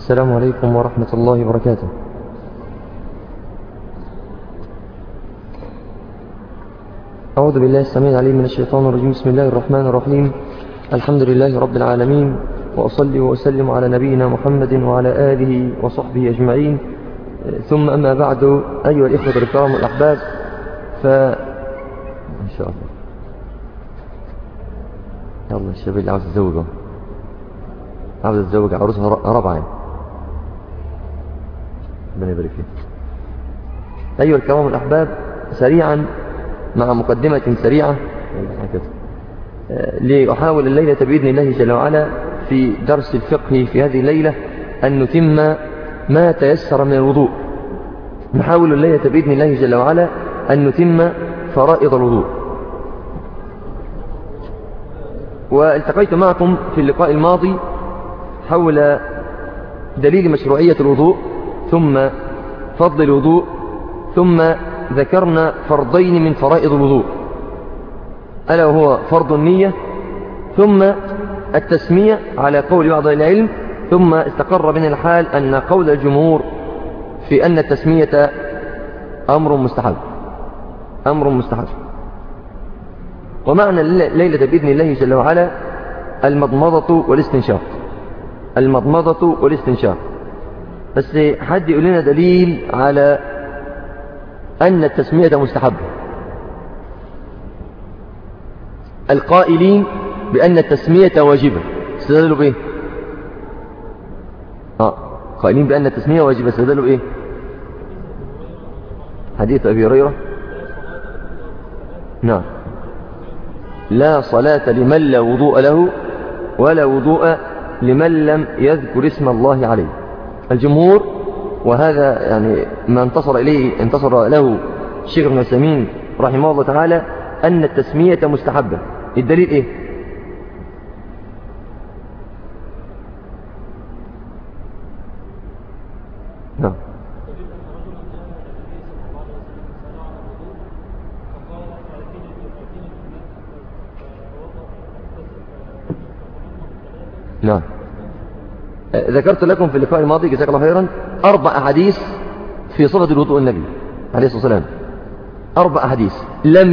السلام عليكم ورحمة الله وبركاته. أعوذ بالله السميع العليم من الشيطان الرجيم. بسم الله الرحمن الرحيم. الحمد لله رب العالمين، وأصلي وأسلم على نبينا محمد وعلى آله وصحبه أجمعين، ثم أما بعد. أيها الإخوة الكرام والأحباب، إن شاء الله يلا الشباب اللي عاوز يتزوج عروسها رابعة، ربنا يبارك فيه. أيها الكرام والأحباب، سريعا مع مقدمة سريعة لأحاول الليلة بإذن الله جل وعلا في درس الفقه في هذه الليلة أن نتم ما تيسر من الوضوء. نحاول الليلة بإذن الله جل وعلا أن نتم فرائض الوضوء. والتقيت معكم في اللقاء الماضي حول دليل مشروعية الوضوء، ثم فضل الوضوء، ثم ذكرنا فرضين من فرائض الوضوء، ألا وهو فرض النية ثم التسمية على قول بعض العلم، ثم استقر بنا الحال أن قول الجمهور في أن التسمية أمر مستحب. ومعنى الليلة بإذن الله جل وعلا المضمضة والاستنشاق. بس حد يقول لنا دليل على أن التسمية مستحبة. القائلين بأن التسمية واجبة استدلوا بإيه؟ قائلين بأن التسمية واجبة استدلوا بإيه؟ حديث أبي هريرة، نعم، لا صلاة لمن لا وضوء له ولا وضوء لمن لم يذكر اسم الله عليه. الجمهور، وهذا يعني ما انتصر له الشيخ ابن عثيمين رحمه الله تعالى، أن التسمية مستحبة. الدليل إيه؟ نعم، نعم. ذكرت لكم في اللقاء الماضي جزاك الله خيرا 4 أحاديث في صفة الوضوء النبي عليه الصلاة والسلام. 4 أحاديث لم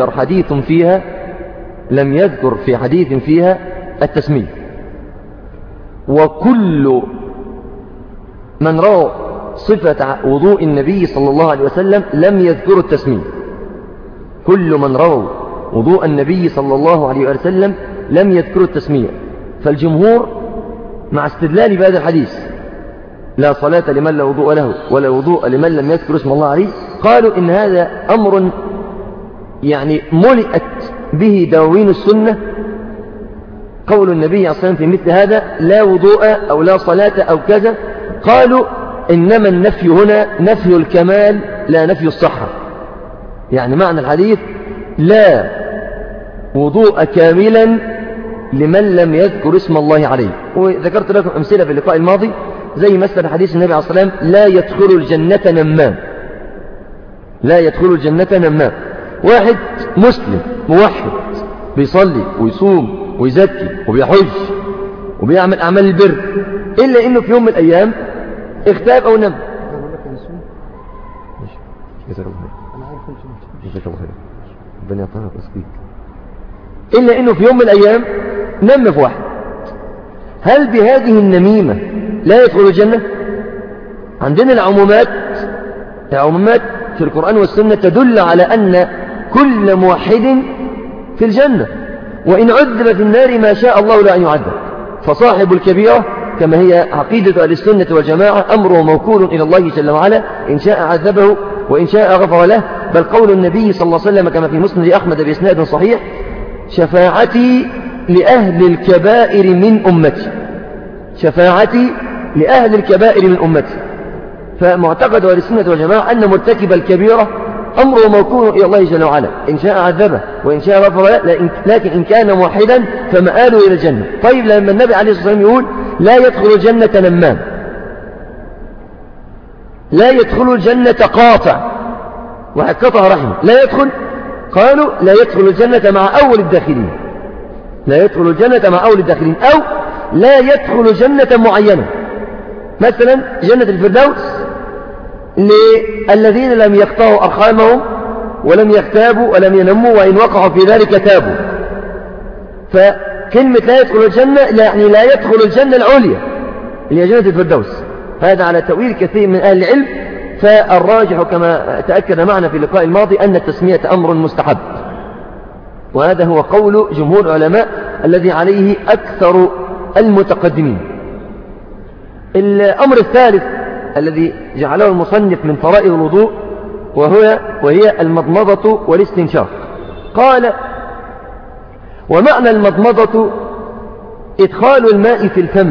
يذكر في حديث فيها التسمية. وكل من روى صفة وضوء النبي صلى الله عليه وسلم لم يذكر التسمية. كل من روى وضوء النبي صلى الله عليه وسلم لم يذكر التسمية. فالجمهور مع استدلال بهذا الحديث لا صلاة لمن لا وضوء له ولا وضوء لمن لم يذكر اسم الله عليه، قالوا إن هذا أمر يعني ملئت به دواوين السنة. قول النبي عليه الصلاة والسلام في مثل هذا لا وضوء أو لا صلاة أو كذا، قالوا إنما النفي هنا نفي الكمال لا نفي الصحة. يعني معنى الحديث لا وضوء كاملا لمن لم يذكر اسم الله عليه. وذكرت لكم أمثلة في اللقاء الماضي زي مثل حديث النبي عليه الصلاة والسلام لا يدخل الجنة نمام. واحد مسلم موحد بيصلي ويصوم ويزكي وبيحج وبيعمل أعمال البر، إلا إنه في يوم من الأيام اغتاب أو نم. إلا إنه في يوم من الأيام نم في واحد. هل بهذه النميمة لا يدخل الجنة؟ عندنا العمومات في القرآن والسنة تدل على أن كل موحد في الجنة، وإن عذب في النار ما شاء الله لا أن يعذب. فصاحب الكبيرة كما هي عقيدة أهل السنة والجماعة أمره موكول إلى الله جل وعلا، إن شاء عذبه وإن شاء غفر له. بل قول النبي صلى الله عليه وسلم كما في مسند أحمد بإسناد صحيح شفاعتي لأهل الكبائر من أمتي. فمعتقد أهل السنة والجماعة أن مرتكب الكبيرة أمره موكول إلى الله جل وعلا، إن شاء عذبه وإن شاء غفر له، لكن إن كان موحدا فمآله إلى الجنة. طيب لما النبي عليه الصلاة والسلام يقول لا يدخل الجنة نمام، لا يدخل الجنة قاطع، واحد قطع رحمه لا يدخل، قالوا لا يدخل الجنة مع أول الداخلين، أو لا يدخل الجنة معينة. مثلا جنة الفردوس للذين لم يقطعوا أرحامهم ولم يغتابوا ولم ينموا وإن وقعوا في ذلك تابوا. فكلمة لا يدخل الجنة يعني لا يدخل الجنة العليا اللي هي جنة الفردوس، هذا على تأويل كثير من أهل العلم. فالراجح كما تأكد معنا في اللقاء الماضي أن التسمية أمر مستحب، وهذا هو قول جمهور العلماء الذي عليه أكثر المتقدمين. الأمر الثالث الذي جعله المصنف من فرائض الوضوء وهي المضمضة والاستنشاق. قال: ومعنى المضمضة إدخال الماء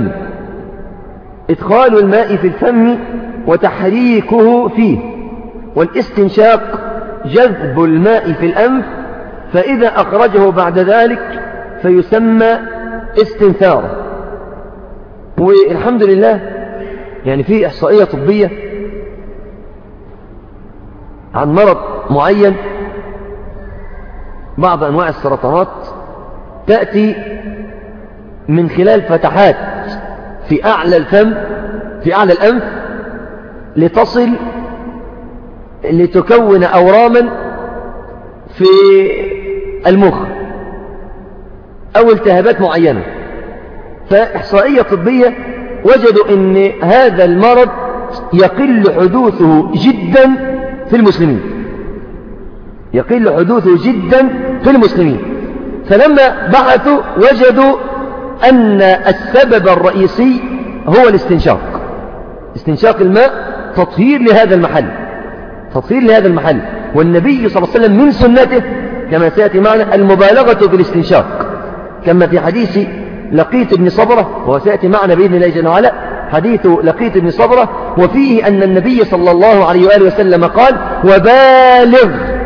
في الفم وتحريكه فيه، والاستنشاق جذب الماء في الأنف فإذا أخرجه بعد ذلك فيسمى استنثارا. والحمد لله يعني في إحصائية طبية عن مرض معين، بعض أنواع السرطانات تأتي من خلال فتحات في أعلى الفم في أعلى الأنف لتصل لتكون أوراما في المخ أو التهابات معينة. فإحصائية طبية وجدوا أن هذا المرض يقل حدوثه جدا في المسلمين، فلما بحثوا وجدوا أن السبب الرئيسي هو استنشاق الماء، تطهير لهذا المحل. والنبي صلى الله عليه وسلم من سنته كما سيأتي معنا المبالغة في الاستنشاق، كما في حديث لقيط بن صبرة، وهو سيأتي معنا بإذن الله جل وعلا حديث لقيط بن صبرة، وفيه أن النبي صلى الله عليه وآله وسلم قال: وبالغ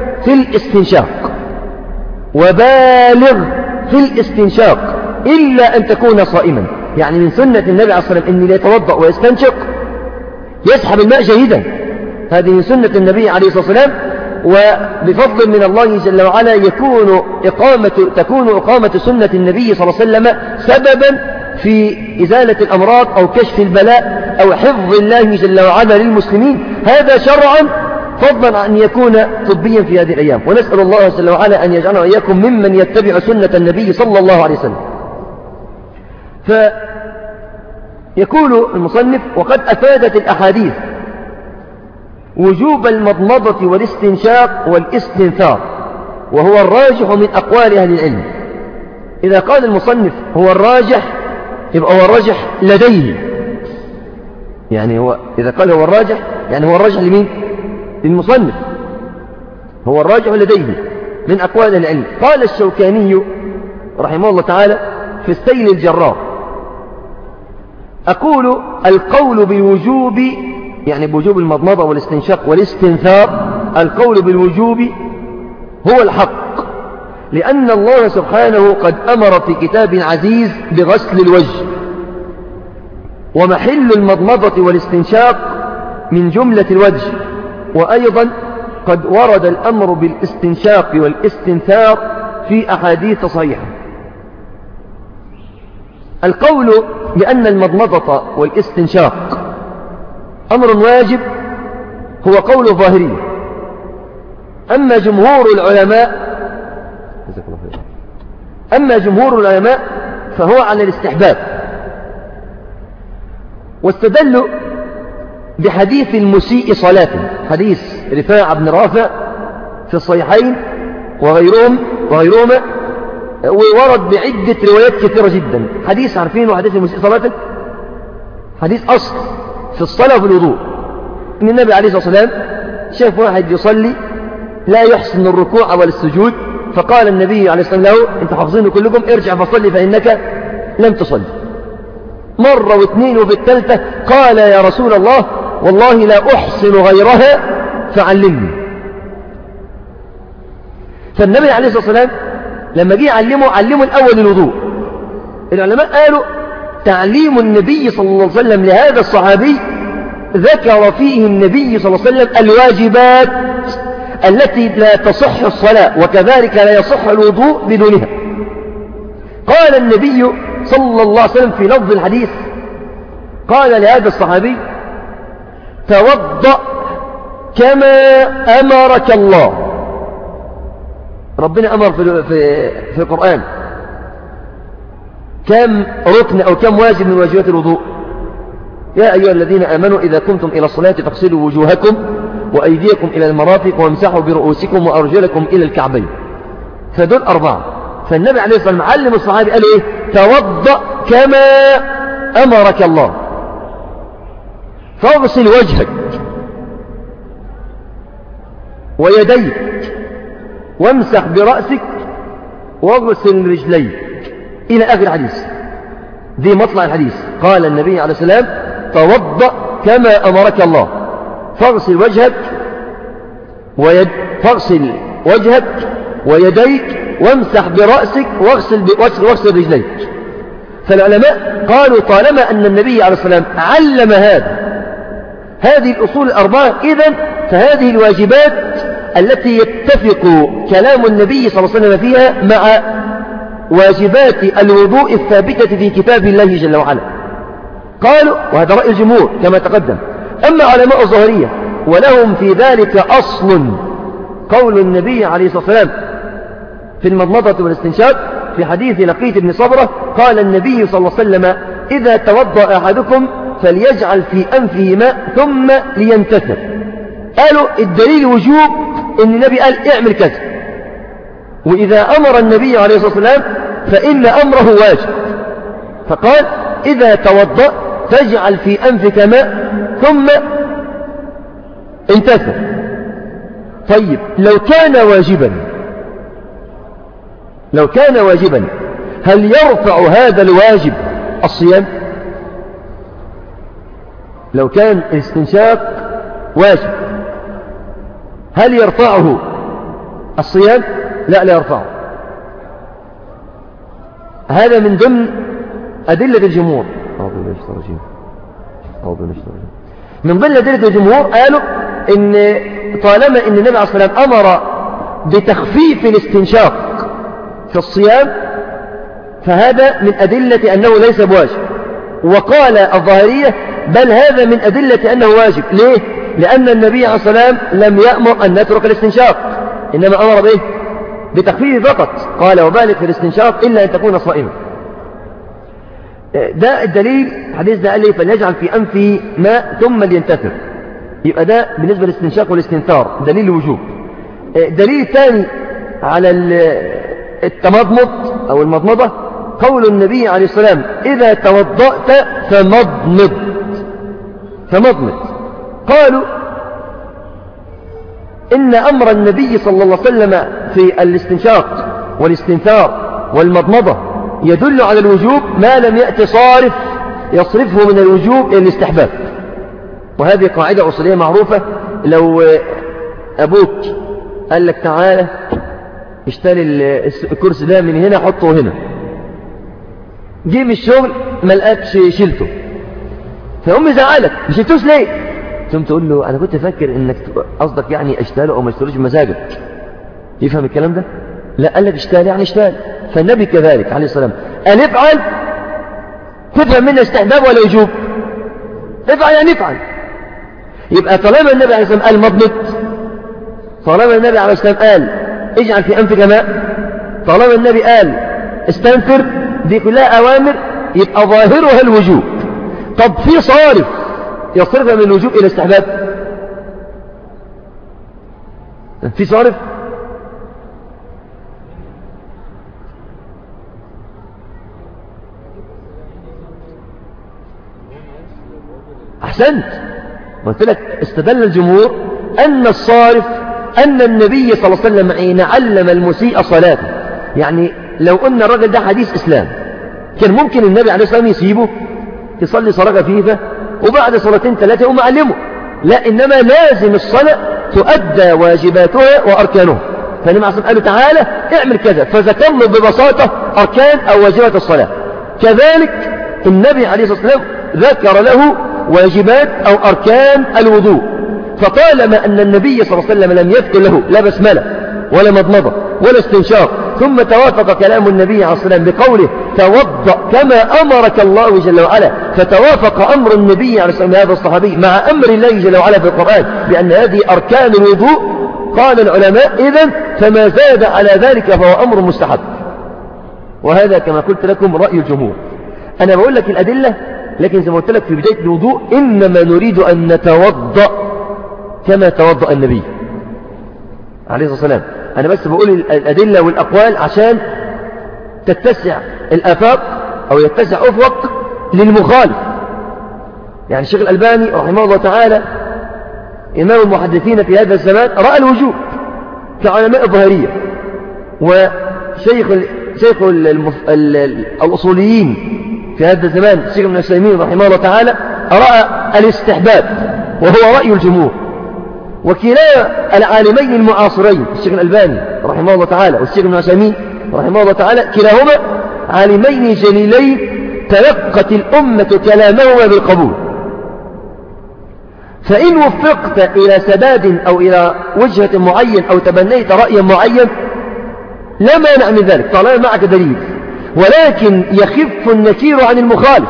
في الاستنشاق إلا أن تكون صائما. يعني من سنة النبي عليه الصلاة والسلام أن يتوضأ ويستنشق يسحب الماء جيدا، هذه من سنة النبي عليه الصلاة والسلام. وبفضل من الله جل وعلا تكون إقامة سنة النبي صلى الله عليه وسلم سببا في إزالة الأمراض أو كشف البلاء أو حفظ الله جل وعلا للمسلمين، هذا شرعا فضلا عن يكون طبيا في هذه الأيام. ونسأل الله جل وعلا أن يجعلنا وإياكم ممن يتبع سنة النبي صلى الله عليه وسلم. فيقول المصنف: وقد أفادت الأحاديث وجوب المضمضة والاستنشاق والاستنثار، وهو الراجح من أقوال أهل العلم. إذا قال المصنف هو الراجح يبقى هو الراجح لديه، يعني هو إذا قال هو الراجح يعني هو الراجح لمين؟ للمصنف، هو الراجح لديه من أقوال أهل العلم. قال الشوكاني رحمه الله تعالى في السيل الجرار: أقول القول بالوجوب، يعني بوجوب المضمضة والاستنشاق والاستنثار، القول بالوجوب هو الحق، لأن الله سبحانه قد أمر في كتاب عزيز بغسل الوجه، ومحل المضمضة والاستنشاق من جملة الوجه، وأيضا قد ورد الأمر بالاستنشاق والاستنثار في أحاديث صحيحة. القول بأن المضمضة والاستنشاق أمر واجب هو قول ظاهري. أما جمهور العلماء فهو على الاستحباب، واستدلوا بحديث المسيء صلاته، حديث رفاعة بن رافع في الصحيحين وغيرهما، وورد بعدة روايات كثيرة جدا. حديث عارفين حديث المسيء صلاته، حديث أصل في الصلاة وفي الوضوء، إن النبي عليه الصلاة والسلام شاف واحد يصلي لا يحسن الركوع ولا السجود، فقال النبي عليه الصلاة والسلام له: أنت حافظين كلكم ارجع فصلي فإنك لم تصلي. مرة واثنين وفي الثالثة قال: يا رسول الله والله لا أحسن غيرها فعلمني. فالنبي عليه الصلاة والسلام لما جه علمه الأول الوضوء. العلماء قالوا تعليم النبي صلى الله عليه وسلم لهذا الصحابي ذكر فيه النبي صلى الله عليه وسلم الواجبات التي لا تصح الصلاة، وكذلك لا يصح الوضوء بدونها. قال النبي صلى الله عليه وسلم في لفظ الحديث: قال لهذا الصحابي توضأ كما أمرك الله. ربنا أمر في القرآن كم ركن أو كم واجب من واجبات الوضوء؟ يا أيها الذين آمنوا إذا قمتم إلى الصلاة فاغسلوا وجوهكم وأيديكم إلى المرافق وامسحوا برؤوسكم وأرجلكم إلى الكعبين. فدول 4. فالنبي عليه الصلاة والسلام علم الصحابي قال إيه؟ توضأ كما أمرك الله، فاغسل وجهك ويديك وامسح برأسك واغسل رجليك إلى آخر الحديث. دي مطلع الحديث. قال النبي عليه السلام توضأ كما أمرك الله، فاغسل وجهك ويديك وامسح برأسك واغسل رجليك. فالعلماء قالوا طالما أن النبي عليه السلام علم هذه الأصول 4 إذن فهذه الواجبات التي يتفق كلام النبي صلى الله عليه وسلم فيها مع واجبات الوضوء الثابتة في كتاب الله جل وعلا. قالوا وهذا رأي الجمهور كما تقدم. أما علماء الظاهرية ولهم في ذلك أصل، قول النبي عليه الصلاة والسلام في المضمضة والاستنشاق في حديث لقيط بن صبرة قال النبي صلى الله عليه وسلم إذا توضأ أحدكم فليجعل في أنفه ماء ثم لينتثر. قالوا الدليل وجوب إن النبي قال اعمل كذا، وإذا أمر النبي عليه الصلاة والسلام فإن أمره واجب، فقال إذا توضأ فاجعل في أنفك ماء ثم انتثر. طيب لو كان واجبا هل يرفع هذا الواجب الصيام؟ لو كان الاستنشاق واجب هل يرفعه الصيام؟ لا يرفعه. هذا من ضمن أدلة الجمهور. من ضمن أدلة الجمهور قالوا إن طالما إن النبي عليه الصلاة والسلام أمر بتخفيف الاستنشاق في الصيام فهذا من أدلة أنه ليس بواجب. وقال الظاهرية بل هذا من أدلة أنه واجب. ليه؟ لأن النبي عليه الصلاة والسلام لم يأمر أن نترك الاستنشاق، إنما أمر به بتخفيف فقط. قال وبالغ في الاستنشاق إلا أن تكون صائما. ده الدليل. الحديث ده قال لي فليجعل في أنفه ماء ثم لينتثر. يبقى ده بالنسبة للاستنشاق والاستنثار دليل الوجوب. دليل ثاني على التمضمض أو المضمضة قول النبي عليه السلام إذا توضأت فمضمض. قالوا إن أمر النبي صلى الله عليه وسلم في الاستنشاق والاستنثار والمضمضة يدل على الوجوب ما لم يأتي صارف يصرفه من الوجوب إلى الاستحباب. وهذه قاعدة أصولية معروفة. لو أبوك قال لك تعالى اشتري الكرسي ده من هنا حطه هنا، جه من الشغل ما لقاكش شيلته، فأمي زعلك ما شلتوش ليه؟ ثم تقول له أنا كنت فاكر إنك قصدك يعني اشتاله أو ما اشتروش بمزاجك. يفهم الكلام ده؟ لا، قال لك اشتال يعني اشتال. فالنبي كذلك عليه السلام قال افعل، تفهم منه استحباب ولا وجوب؟ افعل يعني افعل. يبقى طالما النبي عليه السلام قال مضمض، طالما النبي عليه السلام قال اجعل في أنفك ماء، طالما النبي قال استنفر، دي كلها أوامر يبقى ظاهرها الوجوب. طب في صارف يصرفها من الوجوب إلى استحباب؟ في صارف؟ أحسنت. قلت لك استدل الجمهور أن الصارف أن النبي صلى الله عليه وسلم حين علم المسيء صلاته، يعني لو قلنا الرجل ده حديث إسلام كان ممكن النبي عليه الصلاة والسلام يسيبه يصلي صلاة خفيفة وبعد صلاتين ثلاثة يقوم علمه. لا، إنما لازم الصلاة تؤدى واجباتها وأركانها. فالنبي عليه الصلاة والسلام قال تعالى اعمل كذا، فذكر له ببساطة أركان أو واجبات الصلاة. كذلك النبي عليه الصلاة والسلام ذكر له واجبات أو أركان الوضوء. فطالما أن النبي صلى الله عليه وسلم لم يذكر له لا بسملة ولا مضمضة ولا استنشاق ثم توافق كلام النبي عليه الصلاة والسلام بقوله توضأ كما أمرك الله جل وعلا، فتوافق أمر النبي عليه الصلاة والسلام هذا الصحابي مع أمر الله جل وعلا في القرآن بأن هذه أركان الوضوء، قال العلماء إذن فما زاد على ذلك فهو أمر مستحب. وهذا كما قلت لكم رأي الجمهور. أنا بقول لك الأدلة، لكن زي ما قلت لك في بداية الوضوء إنما نريد أن نتوضأ كما توضأ النبي عليه الصلاة والسلام. أنا بس بقول الأدلة والأقوال عشان تتسع الآفاق أو يتسع أفق للمخالف. يعني الشيخ الألباني رحمه الله تعالى إمام المحدثين في هذا الزمان رأى الوجوب كعلماء الظاهرية، وشيخ الأصوليين في هذا الزمان الشيخ ابن عثيمين رحمه الله تعالى رأى الاستحباب وهو رأي الجمهور. وكلا العالمين المعاصرين الشيخ الألباني رحمه الله تعالى والشيخ ابن عثيمين رحمه الله تعالى كلاهما عالمين جليلين تلقت الأمة كلامهما بالقبول. فإن وفقت إلى سداد أو إلى وجهة معين أو تبنيت رأيا معين لا مانع من ذلك طالما معك دليل، ولكن يخف النكير عن المخالف.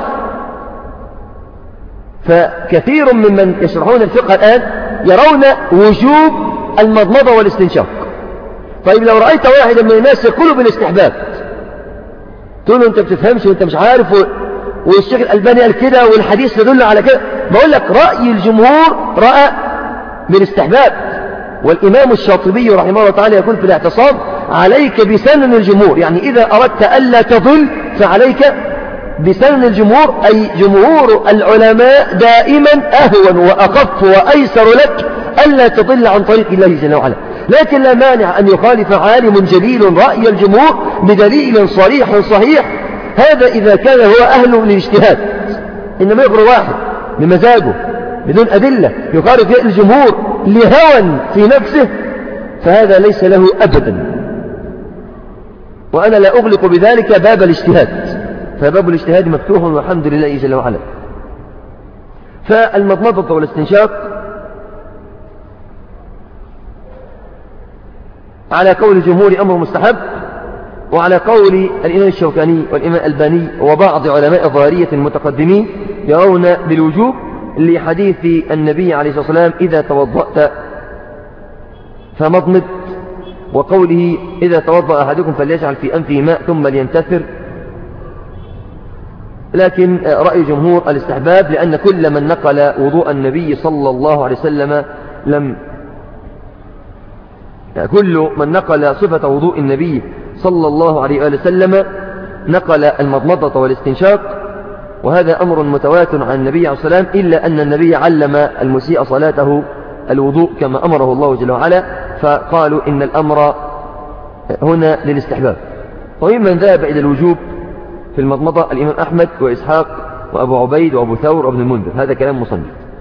فكثير ممن يشرحون الفقه الآن يرون وجوب المضمضة والاستنشاق. طيب لو رأيت واحدا من الناس يقول بالاستحباب تقول له أنت بتفهمش وأنت مش عارف والشيخ الألباني قال كده والحديث يدل على كده. بقول لك رأي الجمهور رأى بالاستحباب، والإمام الشاطبي رحمه الله تعالى يقول في الاعتصام عليك بسنن الجمهور، يعني إذا أردت ألا تضل فعليك بسنن الجمهور، أي جمهور العلماء دائما أهون وأخف وأيسر لك ألا تضل عن طريق الله جل وعلا. لكن لا مانع أن يخالف عالم جليل رأي الجمهور بدليل صريح صحيح، هذا إذا كان هو أهل للاجتهاد. إنما يغر واحد بمزاجه بدون أدلة يخالف الجمهور لهوى في نفسه فهذا ليس له أبدا. وأنا لا أغلق بذلك باب الاجتهاد، فباب الاجتهاد مفتوح والحمد لله جل وعلا. فالمضمضة والاستنشاق على قول الجمهور أمر مستحب، وعلى قول الإمام الشوكاني والإمام الألباني وبعض علماء الظاهرية المتقدمين يرون بالوجوب لحديث النبي عليه الصلاة والسلام إذا توضأت فمضمض، وقوله إذا توضأ أحدكم فليجعل في أنفه ماء ثم لينتثر. لكن رأي جمهور الاستحباب، لأن كل من نقل وضوء النبي صلى الله عليه وسلم كل من نقل صفة وضوء النبي صلى الله عليه وسلم نقل المضمضة والاستنشاق، وهذا أمر متواتر عن النبي عليه الصلاة والسلام، إلا أن النبي علم المسيء صلاته الوضوء كما أمره الله جل وعلا، فقالوا إن الأمر هنا للاستحباب. وممن ذهب إلى الوجوب في المضمضة الإمام أحمد وإسحاق وأبو عبيد وأبو ثور وابن المنذر، هذا كلام مصنف.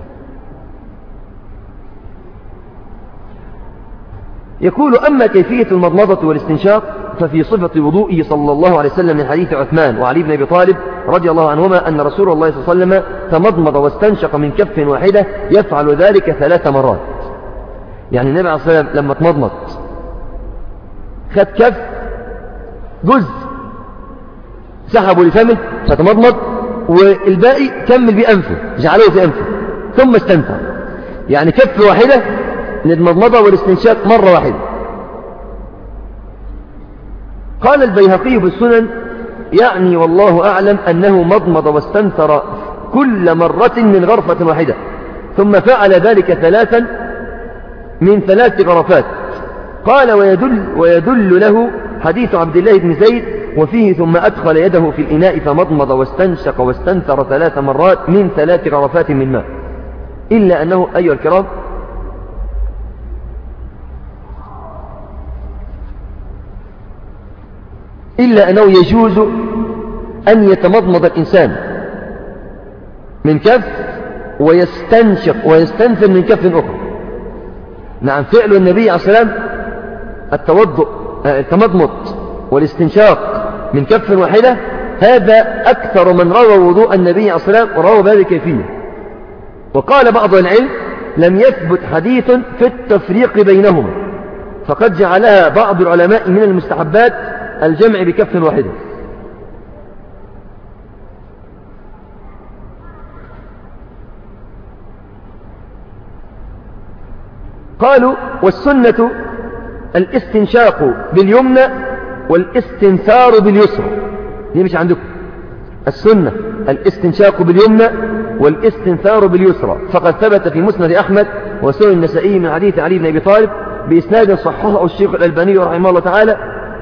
يقول أما كيفية المضمضة والاستنشاق ففي صفة وضوئه صلى الله عليه وسلم من حديث عثمان وعلي بن أبي طالب رضي الله عنهما أن رسول الله صلى الله عليه وسلم تمضمض واستنشق من كف واحدة يفعل ذلك 3 مرات. يعني النبي عليه الصلاة والسلام لما تمضمض خد كف جزء سحبه لفمه فتمضمض، والباقي كمل بأنفه جعله في أنفه ثم استنفع، يعني كف واحدة للمضمضة والاستنشاق مرة واحدة. قال البيهقي بالسنن يعني والله أعلم أنه مضمض واستنثر كل مرة من غرفة واحدة، ثم فعل ذلك 3 من 3 غرفات. قال ويدل له حديث عبد الله بن زيد وفيه ثم أدخل يده في الإناء فمضمض واستنشق واستنثر 3 مرات من 3 غرفات من ماء. إلا أنه أيها الكرام إلا أنه يجوز أن يتمضمض الإنسان من كف ويستنشق ويستنثر من كف أخرى. نعم، فعل النبي عليه الصلاة والسلام التمضمض والاستنشاق من كف واحدة، هذا أكثر من روى وضوء النبي عليه الصلاة والسلام وروى بهذه الكيفية. وقال بعض العلم لم يثبت حديث في التفريق بينهما، فقد جعلها بعض العلماء من المستحبات الجمع بكف واحدة. قالوا والسنة الاستنشاق باليمنى والاستنثار باليسرى. دي مش عندكم. السنة الاستنشاق باليمنى والاستنثار باليسرى، فقد ثبت في مسند أحمد وسنن النسائي من حديث علي بن أبي طالب بإسناد صححه الشيخ الألباني رحمه الله تعالى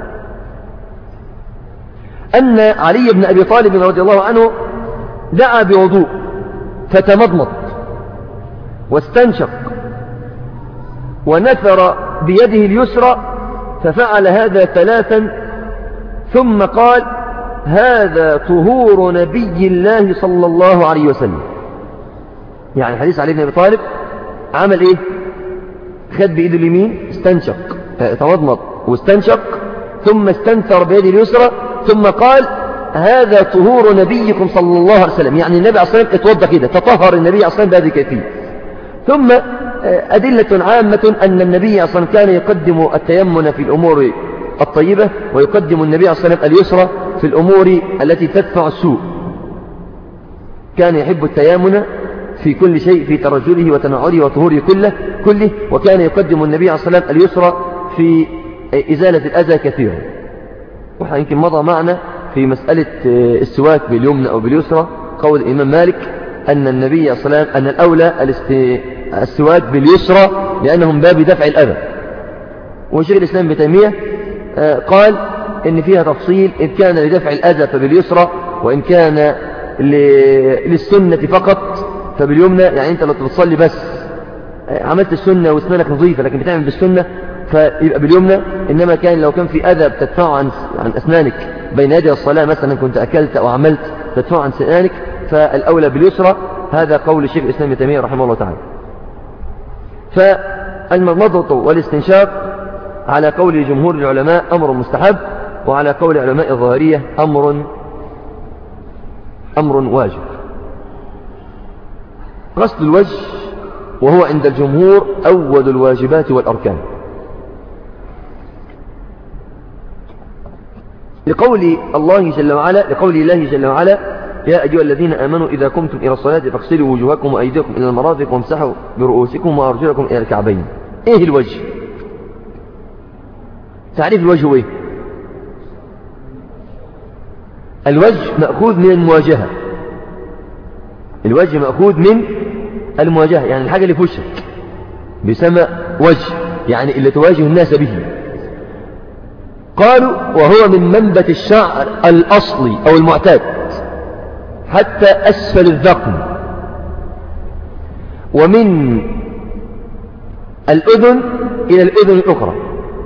أن علي بن أبي طالب رضي الله عنه دعا بوضوء فتمضمض واستنشق ونثر بيده اليسرى، ففعل هذا 3 ثم قال: هذا طهور نبي الله صلى الله عليه وسلم. يعني حديث علي بن أبي طالب عمل إيه؟ خد بإيده اليمين استنشق، تمضمض واستنشق، ثم استنثر بيده اليسرى، ثم قال: هذا طهور نبيكم صلى الله عليه وسلم. يعني النبي عليه الصلاة والسلام اتوضى كده، تطهر النبي عليه الصلاة والسلام بهذه الكيفية. ثم أدلة عامة أن النبي عليه الصلاة والسلام كان يقدم التيمن في الأمور الطيبة، ويقدم النبي عليه الصلاة والسلام اليسرى في الأمور التي تدفع السوء. كان يحب التيامن في كل شيء، في ترجله وتنعله وطهوره كله، وكان يقدم النبي عليه الصلاة والسلام اليسرى في إزالة الأذى كثيرا. ويمكن مضى معنا في مسألة السواك باليمنى أو باليسرى قول الإمام مالك أن النبي عليه الصلاة والسلام أن الأولى السواك باليسرى لأنه من باب دفع الأذى. وشيخ الإسلام ابن تيمية قال إن فيها تفصيل، إن كان لدفع الأذى فباليسرى، وإن كان للسنة فقط فباليمنى. يعني أنت لو تصلي بس عملت السنة واسنانك نظيفة لكن بتعمل بالسنة فيبقى باليمنى، إنما كان لو كان في أذى بتدفعه عن أسنانك بين يدي الصلاة، مثلا كنت أكلت أو عملت تدفعه عن سنانك، فالأولى باليسرى. هذا قول الشيخ الإسلام ابن تيمية رحمه الله تعالى. فالمضمضة والاستنشاق على قول جمهور العلماء أمر مستحب، وعلى قول علماء الظاهرية أمر واجب. غسل الوجه وهو عند الجمهور أول الواجبات والأركان، لقول الله جل وعلا: يا أيها الذين آمنوا إذا قمتم إلى الصلاة فاغسلوا وجوهكم وأيديكم إلى المرافق وامسحوا برؤوسكم وأرجلكم إلى الكعبين. إيه الوجه؟ تعريف الوجه إيه؟ الوجه مأخوذ من المواجهة. الوجه مأخوذ من المواجهة، يعني الحاجة اللي في وشك بيسمى وجه، يعني اللي تواجه الناس به. قالوا وهو من منبت الشعر الأصلي أو المعتاد حتى أسفل الذقن، ومن الأذن إلى الأذن الأخرى.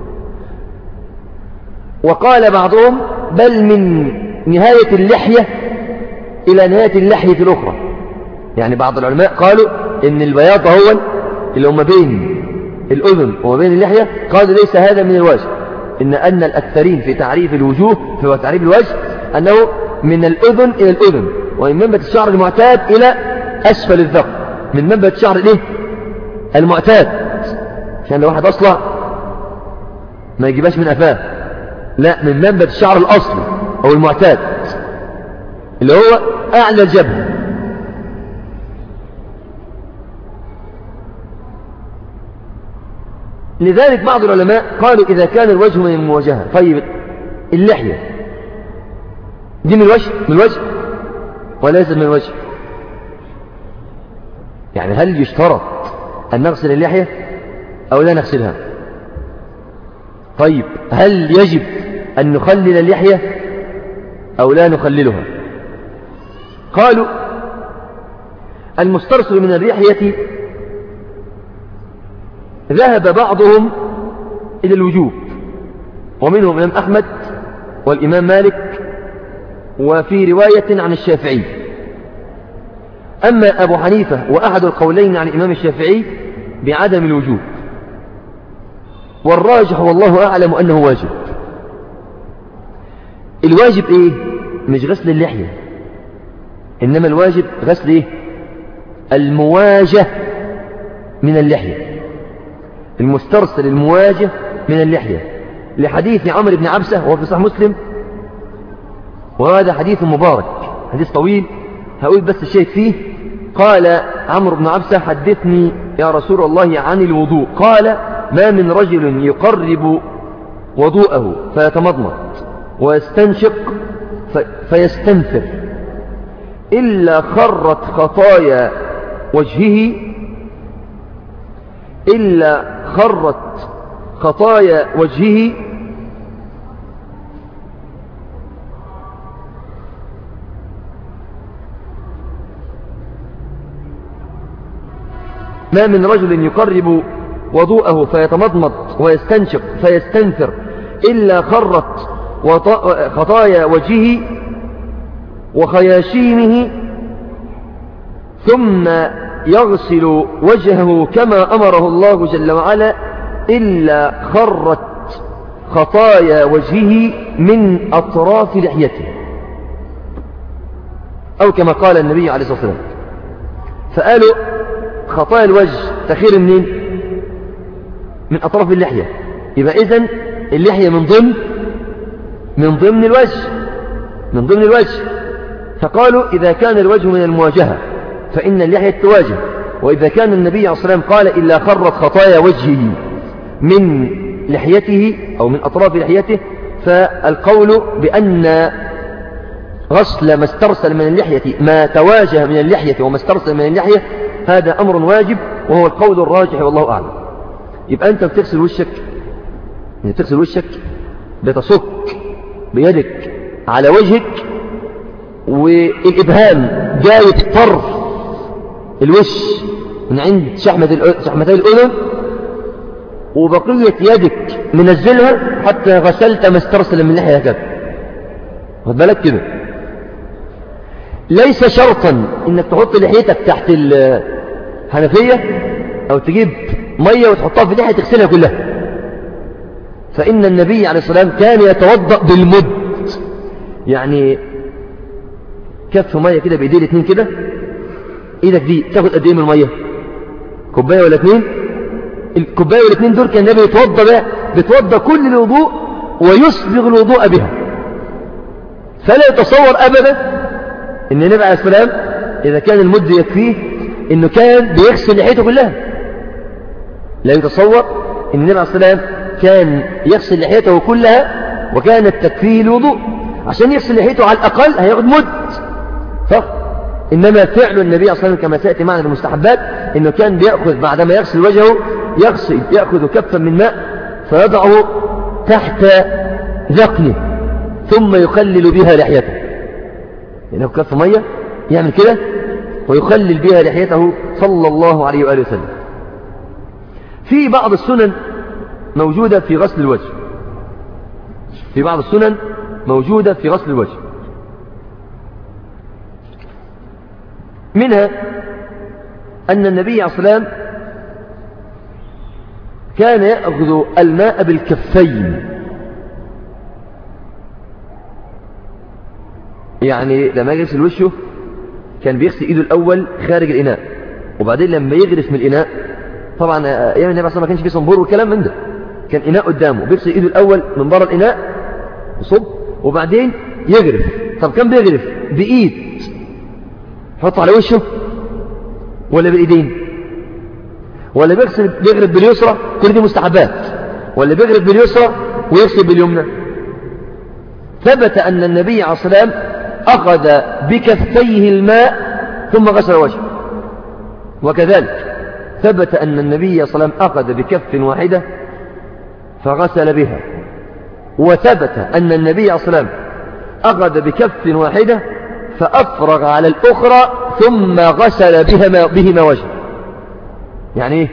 وقال بعضهم بل من نهاية اللحية إلى نهاية اللحية الأخرى. يعني بعض العلماء قالوا إن البياض هو اللي هم بين الأذن وما بين اللحية، قالوا ليس هذا من الوجه، أن الأكثرين في تعريف الوجوه في تعريف الوجه أنه من الأذن إلى الأذن، ومن منبت الشعر المعتاد إلى أسفل الذقن. من منبت الشعر الإيه؟ المعتاد، عشان لو واحد أصلع ما يجيبهاش من أفاه، لا، من منبت الشعر الأصلي أو المعتاد اللي هو أعلى الجبهة. لذلك بعض العلماء قالوا إذا كان الوجه من المواجهة، طيب اللحية دي من الوجه وليس من الوجه؟ يعني هل يشترط أن نغسل اللحية أو لا نغسلها؟ طيب هل يجب أن نخلل اللحية أو لا نخللها؟ قالوا المسترسل من اللحية ذهب بعضهم إلى الوجوب، ومنهم الإمام أحمد والإمام مالك، وفي رواية عن الشافعي. أما أبو حنيفة وأحد القولين عن الإمام الشافعي بعدم الوجوب، والراجح والله أعلم أنه واجب. الواجب إيه؟ مش غسل اللحية، إنما الواجب غسل إيه؟ المواجه من اللحية، المسترسل المواجه من اللحية. لحديث عمرو بن عبسة وهو في صحيح مسلم، وهذا حديث مبارك، حديث طويل هقول بس الشيء فيه. قال عمرو بن عبسة: حدثني يا رسول الله عن الوضوء. قال: ما من رجل يقرب وضوءه فيتمضمض ويستنشق فيستنثر إلا خرت خطايا وجهه ما من رجل يقرب وضوءه فيتمضمض ويستنشق فيستنثر إلا خرت خطايا وجهه وخياشيمه ثم يغسل وجهه كما أمره الله جل وعلا إلا خرت خطايا وجهه من أطراف لحيته، أو كما قال النبي عليه الصلاة والسلام. فقالوا خطايا الوجه تخير منين؟ من أطراف اللحية. يبقى إذن اللحية من ضمن الوجه. فقالوا إذا كان الوجه من المواجهة فإن اللحية تواجه، وإذا كان النبي عليه الصلاة والسلام قال إلا خرت خطايا وجهه من لحيته أو من أطراف لحيته، فالقول بأن غسل ما استرسل من اللحية، ما تواجه من اللحية وما استرسل من اللحية، هذا أمر واجب، وهو القول الراجح والله أعلم. يبقى أنت بتغسل وشك بتصك بيدك على وجهك، والإبهام جاي في طرف الوش من عند شحمتي الأذن، وبقية يدك منزلها حتى غسلت ما استرسل من اللحية هكذا. خد بالك كده، ليس شرطا انك تحط لحيتك تحت الحنفية او تجيب مية وتحطها في اللحية تغسلها كلها، فإن النبي عليه الصلاة والسلام كان يتوضأ بالمد، يعني كف مية كده بإيديه الاثنين كده، ايدك دي تاخد قد ايه من المية؟ كوباية ولا اثنين؟ الكوباية والاثنين دول كان النبي يتوضأ بها، بيتوضأ كل الوضوء ويسبغ الوضوء بها. فلا يتصور أبدا ان النبي عليه الصلاة والسلام إذا كان المد يكفيه انه كان بيغسل لحيته كلها. لا يتصور ان النبي عليه الصلاة والسلام كان يغسل لحيته كلها وكانت تكفيه الوضوء. عشان يغسل لحيته على الأقل هياخد مد، صح؟ إنما فعل النبي صلى الله عليه وسلم كما سيأتي معنا المستحبات إنه كان بيأخذ بعدما يغسل وجهه يأخذ كفا من ماء فيضعه تحت ذقنه ثم يخلل بها لحيته، يعني كف مية يعمل كده ويخلل بها لحيته صلى الله عليه وآله وسلم. في بعض السنن موجودة في غسل الوجه، منها أن النبي عليه الصلاة والسلام كان يأخذ الماء بالكفين، يعني لما يغسل وشه كان بيغسل إيده الأول خارج الإناء، وبعدين لما يغرف من الإناء، طبعا أيام النبي عليه الصلاة والسلام ما كانش فيه صنبور والكلام من ده، كان إناء قدامه بيغسل إيده الأول من بره الإناء يصب وبعدين يغرف. طب كان بيغرف بإيد يحطه على وشه ولا بالإيدين؟ ولا بيغرف باليسرى؟ كل دي مستحبات. ولا بيغرف باليسرى ويغسل باليمنى؟ ثبت أن النبي عليه الصلاة والسلام أخذ بكفيه الماء ثم غسل وجهه، وكذلك ثبت أن النبي صلى الله عليه وسلم أخذ بكف واحدة فغسل بها، وثبت أن النبي عليه الصلاة والسلام أخذ بكف واحدة فأفرغ على الأخرى ثم غسل بهما وجهه. يعني ايه؟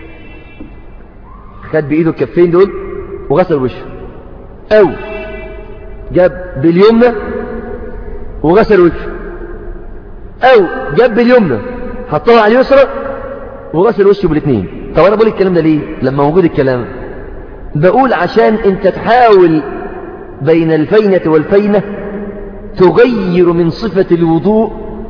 خد بإيده الكفين دول وغسل وجهه، أو جاب باليمنى وغسل وجهه، أو جاب باليمنى حطها على اليسرى وغسل وجهه بالاثنين. طب أنا بقول الكلام ده ليه؟ لما موجود الكلام بقول عشان أنت تحاول بين الفينة والفينة تغير من صفة الوضوء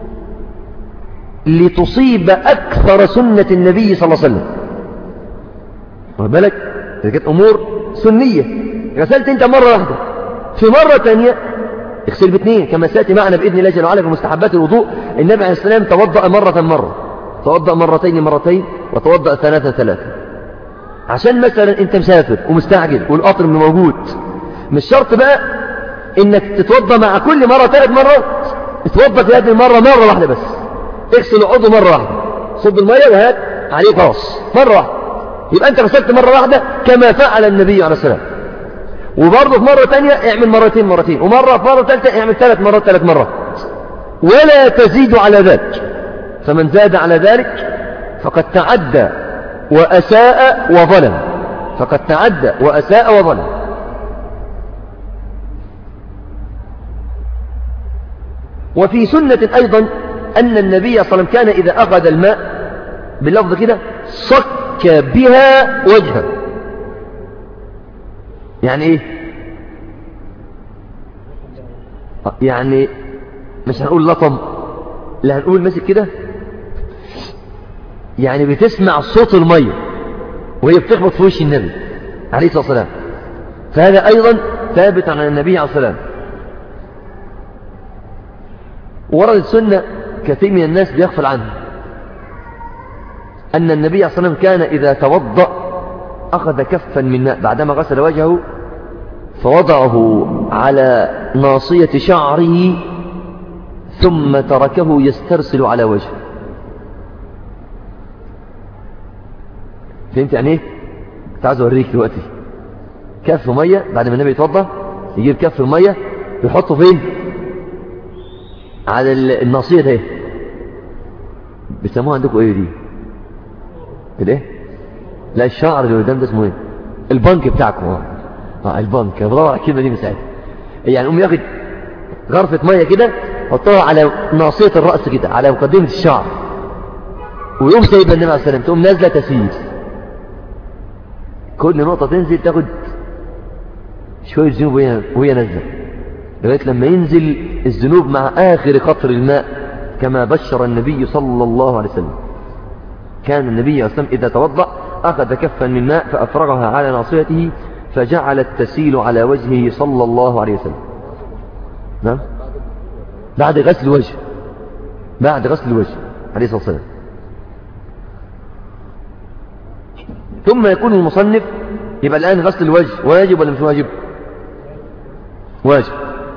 لتصيب أكثر سنة النبي صلى الله عليه وسلم. واخد بالك؟ إذا كانت أمور سنية غسلت انت مرة واحدة، في مرة تانية اغسل باثنين، كما سيأتي معنا بإذن الله جل وعلا في مستحبات الوضوء. النبي عليه السلام توضأ مرة، توضأ مرتين، وتوضأ ثلاثة. عشان مثلا انت مسافر ومستعجل والقطر موجود، مش شرط بقى انك تتوضأ مع كل مرة 3 مرات، اتوضأ في هذه المرة مرة واحدة بس، اغسل العضو مرة واحدة، صب المية وهات عليه خلاص مرة واحدة، يبقى انت غسلت مرة واحدة كما فعل النبي عليه السلام. وبرضه في مرة تانية اعمل مرتين، ومرة في مرة ثالثة اعمل 3 مرات، ولا تزيد على ذلك. فمن زاد على ذلك فقد تعدى وأساء وظلم. وفي سنة أيضا أن النبي صلى الله عليه وسلم كان إذا أخذ الماء باللفظ كده صك بها وجهه. يعني إيه؟ يعني مش هنقول لطم، لا هنقول مسك كده، يعني بتسمع صوت المية وهي بتخبط في وش النبي عليه الصلاة والسلام. فهذا أيضا ثابت عن النبي عليه الصلاة والسلام. وردت سنة كثير من الناس بيغفل عنها، أن النبي عليه الصلاة والسلام كان إذا توضأ أخذ كفا من ماء بعدما غسل وجهه فوضعه على ناصية شعره ثم تركه يسترسل على وجهه. فهمت يعني ايه؟ كنت عايز اوريك دلوقتي كف ميه بعد ما النبي يتوضا، يجيب كف الميه يحطه فين؟ على الناصيه ده، بيسموها عندكم ايه دي؟ الايه؟ لا الشعر اللي قدام ده اسمه ايه؟ البنك بتاعكم. البنك، بدور على الكلمه دي من ساعتها. يعني قوم ياخد غرفه ميه كده حطها على ناصيه الراس كده، على مقدمه الشعر، ويقوم سايبها النبي عليه السلام، تقوم نازله تسيل، كل نقطة تنزل تاخد شوية ذنوب وهي نازلة، لغاية لما ينزل الذنوب مع آخر قطر الماء، كما بشر النبي صلى الله عليه وسلم. كان النبي صلى الله عليه وسلم إذا توضأ أخذ كفا من ماء فأفرغها على ناصيته فجعلت تسيل على وجهه صلى الله عليه وسلم. نعم، بعد غسل الوجه عليه الصلاة والسلام. ثم يكون المصنف، يبقى الآن غسل الوجه واجب ولا مش واجب؟ واجب.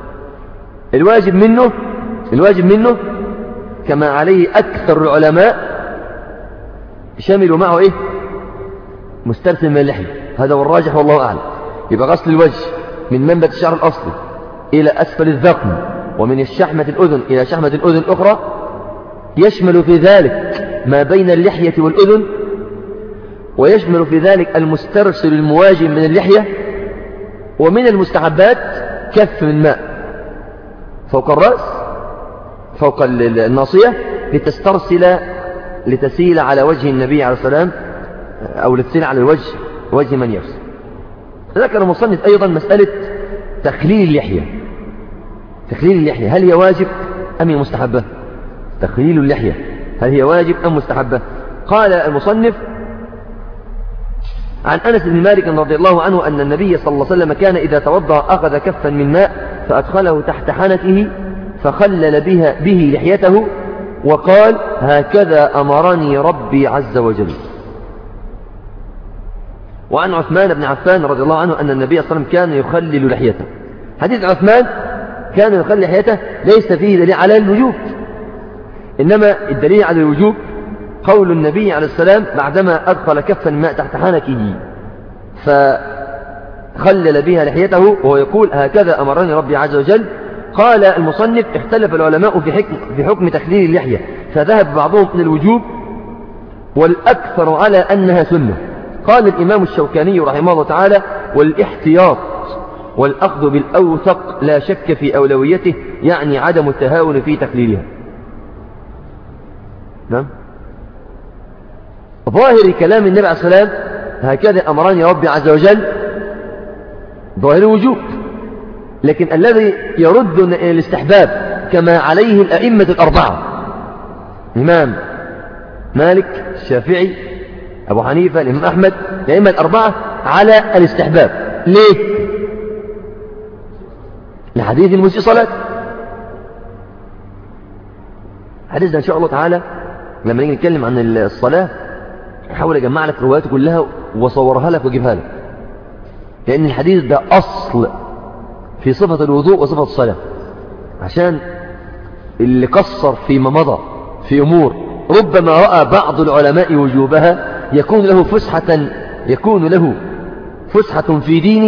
الواجب منه كما عليه أكثر العلماء شملوا معه إيه؟ مسترسل من اللحية، هذا هو الراجح والله أعلم. يبقى غسل الوجه من منبت الشعر الأصلي إلى أسفل الذقن، ومن الشحمة الأذن إلى شحمة الأذن الأخرى، يشمل في ذلك ما بين اللحية والأذن، ويشمل في ذلك المسترسل المواجه من اللحية. ومن المستحبات كف من ماء فوق الرأس، فوق الناصية، لتسيل على وجه النبي عليه الصلاة والسلام، أو لتسيل على وجه من يغسل. ذكر المصنف أيضا مسألة تخليل اللحية، هل هي واجب أم هي مستحبة؟ تخليل اللحية هل هي واجب أم مستحبة؟ قال المصنف عن أنس بن مالك رضي الله عنه أن النبي صلى الله عليه وسلم كان إذا توضأ أخذ كفا من ماء فأدخله تحت حنكه فخلل به لحيته وقال: هكذا أمرني ربي عز وجل. وعن عثمان بن عفان رضي الله عنه أن النبي صلى الله عليه وسلم كان يخلل لحيته. حديث عثمان كان يخلل لحيته ليس فيه دليل على الوجوب، إنما الدليل على الوجوب قول النبي عليه السلام بعدما أدخل كفا ماء تحت حنكه فخلل بها لحيته وهو يقول: هكذا أمرني ربي عز وجل. قال المصنف: اختلف العلماء في حكم تخليل اللحية، فذهب بعضهم إلى الوجوب والأكثر على أنها سنة. قال الإمام الشوكاني رحمه الله تعالى: والاحتياط والأخذ بالأوثق لا شك في أولويته، يعني عدم التهاون في تخليلها. نعم، ظاهر كلام النبي عليه الصلاة والسلام هكذا أمرني ربي عز وجل ظاهر وجوب، لكن الذي يرد الاستحباب كما عليه الأئمة الأربعة، الإمام مالك، الشافعي، أبو حنيفة، الإمام أحمد، الأئمة الأربعة على الاستحباب. ليه؟ لحديث المسيء صلاة. حديثنا إن شاء الله تعالى لما نيجي نتكلم عن الصلاة أحاول أجمع لك رواياته كلها وصورها لك وأجيبها لك، لأن الحديث ده أصل في صفة الوضوء وصفة الصلاة، عشان اللي قصر فيما مضى في أمور ربما رأى بعض العلماء وجوبها يكون له فسحة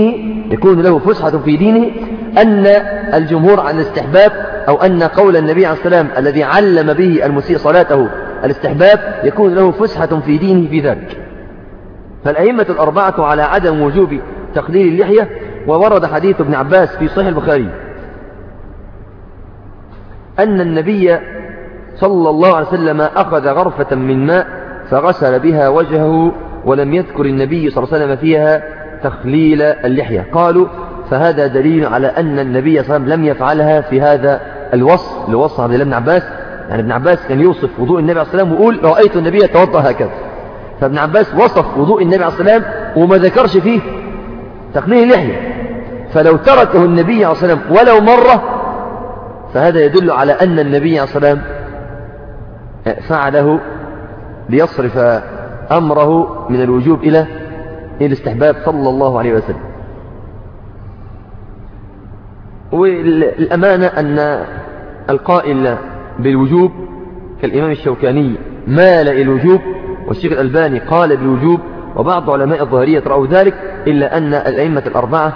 في دينه أن الجمهور عن الاستحباب، أو أن قول النبي عليه السلام الذي علم به المسيء صلاته الاستحباب يكون له فسحة في دينه في ذلك. فالأئمة الأربعة على عدم وجوب تقليل اللحية. وورد حديث ابن عباس في صحيح البخاري أن النبي صلى الله عليه وسلم أخذ غرفة من ماء فغسل بها وجهه، ولم يذكر النبي صلى الله عليه وسلم فيها تخليل اللحية. قالوا فهذا دليل على أن النبي صلى الله عليه وسلم لم يفعلها في هذا الوصف لوصف عبد الله بن عباس. يعني ابن عباس كان يوصف وضوء النبي عليه الصلاة والسلام ويقول رأيت النبي يتوضأ هكذا، فابن عباس وصف وضوء النبي عليه الصلاة والسلام وما ذكرش فيه تقليل اللحية، فلو تركه النبي عليه الصلاة والسلام ولو مرة فهذا يدل على أن النبي عليه الصلاة والسلام فعله ليصرف أمره من الوجوب إلى الاستحباب صلى الله عليه وسلم. والأمانة أن القائل بالوجوب كالإمام الشوكاني مال إلى الوجوب، والشيخ الألباني قال بالوجوب، وبعض علماء الظاهرية رأوا ذلك، إلا أن الأئمة الأربعة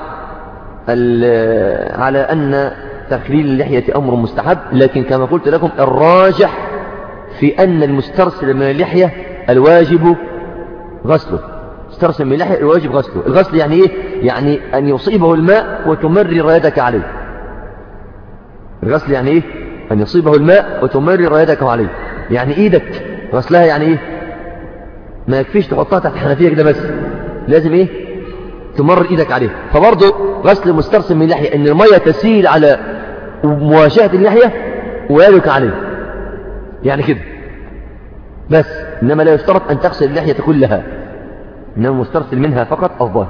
على أن تخليل اللحية أمر مستحب. لكن كما قلت لكم الراجح في أن المسترسل من اللحية الواجب غسله. استرسل من اللحية الواجب غسله. الغسل يعني إيه؟ يعني أن يصيبه الماء وتمرر يدك عليه. الغسل يعني إيه؟ أن يصيبه الماء وتمرر يدك عليه. يعني إيدك غسلها يعني إيه؟ ما يكفيش تحطها تحت حنفية كده بس، لازم إيه؟ تمرر إيدك عليه. فبرضه غسل مسترسل من اللحية أن المية تسيل على مواجهة اللحية ويدك عليه، يعني كده بس. إنما لا يشترط أن تغسل اللحية كلها، إنما مسترسل منها فقط الظاهر.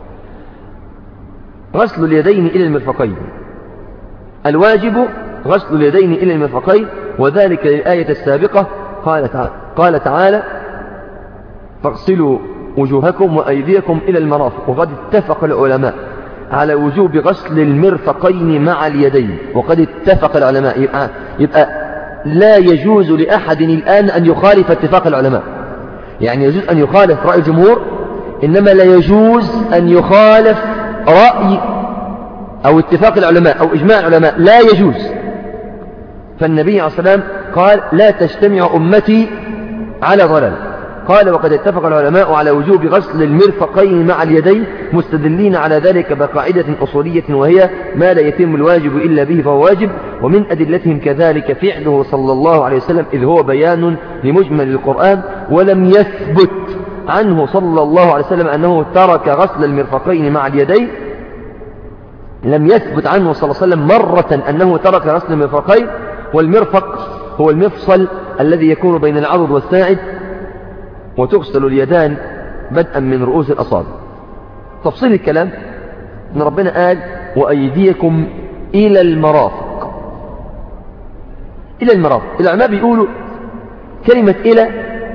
غسل اليدين إلى المرفقين. الواجب غسل اليدين إلى المرفقين، وذلك للآية السابقة قال تعالى فاغسلوا وجوهكم وأيديكم إلى المرافق. وقد اتفق العلماء على وجوب غسل المرفقين مع اليدين، وقد اتفق العلماء. يبقى لا يجوز لأحد الآن أن يخالف اتفاق العلماء. يعني يجوز أن يخالف رأي الجمهور، إنما لا يجوز أن يخالف رأي أو اتفاق العلماء أو إجماع العلماء، لا يجوز. فالنبي عليه الصلاة والسلام قال لا تجتمع أمتي على ضلال. قال وقد اتفق العلماء على وجوب غسل المرفقين مع اليدين، مستدلين على ذلك بقاعدة أصولية، وهي ما لا يتم الواجب إلا به فهو واجب. ومن أدلتهم كذلك فعله صلى الله عليه وسلم، إذ هو بيان لمجمل القرآن. ولم يثبت عنه صلى الله عليه وسلم أنه ترك غسل المرفقين مع اليدين. لم يثبت عنه صلى الله عليه وسلم مرة أنه ترك غسل المرفقين. والمرفق هو المفصل الذي يكون بين العضد والساعد، وتغسل اليدان بدءا من رؤوس الأصابع. تفصيل الكلام أن ربنا قال وأيديكم إلى المرافق. إلى المرافق. العلماء بيقولوا كلمة إلى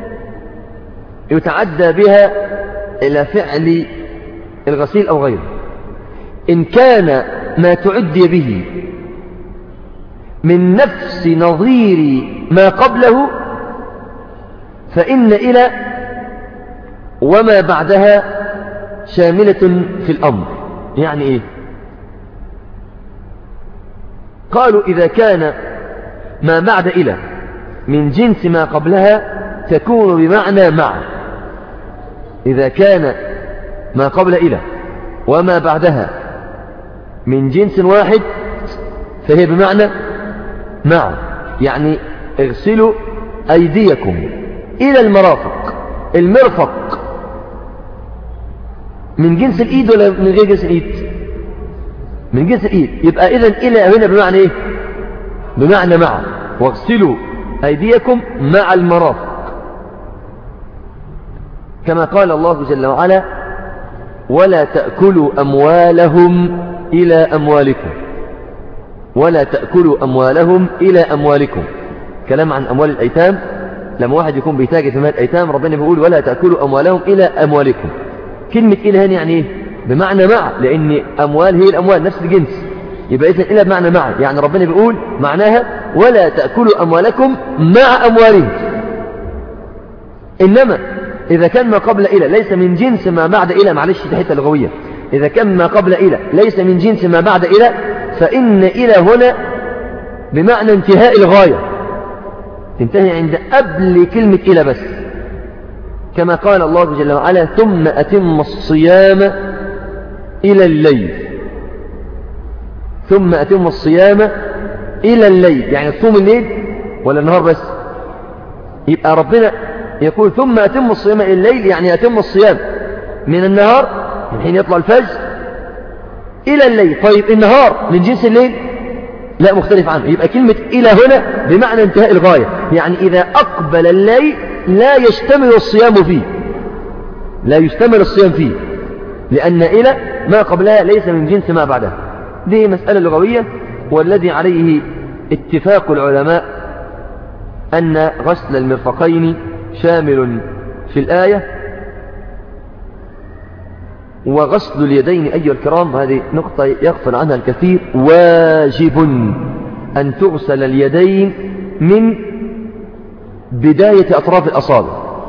يتعدى بها إلى فعل الغسيل أو غيره. إن كان ما تعدي به من نفس نظير ما قبله فإن إلى وما بعدها شاملة في الأمر. يعني إيه؟ قالوا إذا كان ما بعد إلى من جنس ما قبلها تكون بمعنى مع. إذا كان ما قبل إلى وما بعدها من جنس واحد فهي بمعنى مع. يعني اغسلوا أيديكم إلى المرافق. المرفق من جنس الإيد ولا من غير جنس الإيد؟ من جنس الإيد. يبقى إذن إلى هنا بمعنى إيه؟ بمعنى مع. واغسلوا أيديكم مع المرافق، كما قال الله جل وعلا ولا تأكلوا أموالهم إلى أموالكم. ولا تأكلوا أموالهم إلى أموالكم. كلام عن أموال الأيتام، لما واحد يكون بيتاجر في مال الأيتام ربنا بيقول ولا تأكلوا أموالهم إلى أموالكم. كلمة إلى هنا يعني إيه؟ بمعنى مع، لأن أموال هي الأموال نفس الجنس، يبقى إذن إلى بمعنى مع، يعني ربنا بيقول معناها ولا تأكلوا أموالكم مع أموالهم. إنما إذا كان ما قبل إلى ليس من جنس ما بعد إلى، معلش دي حتة لغوية، إذا كان ما قبل إلى ليس من جنس ما بعد إلى فإن إلى هنا بمعنى انتهاء الغاية، تنتهي عند قبل كلمة إلى بس، كما قال الله جل وعلا ثم أتم الصيام إلى الليل. ثم أتم الصيام إلى الليل، يعني تصوم الليل ولا النهار بس؟ يبقى ربنا يقول ثم أتم الصيام إلى الليل، يعني أتم الصيام من النهار من حين يطلع الفجر إلى الليل. طيب النهار من جنس الليل؟ لا، مختلف عنه. يبقى كلمة إلى هنا بمعنى انتهاء الغاية، يعني إذا أقبل الليل لا يشتمل الصيام فيه، لا يشتمل الصيام فيه، لأن إلى ما قبلها ليس من جنس ما بعدها. دي مسألة لغوية، والذي عليه اتفاق العلماء أن غسل المرفقين شامل في الآية. وغسل اليدين أيها الكرام، هذه نقطة يغفل عنها الكثير، واجب أن تغسل اليدين من بداية أطراف الأصابع.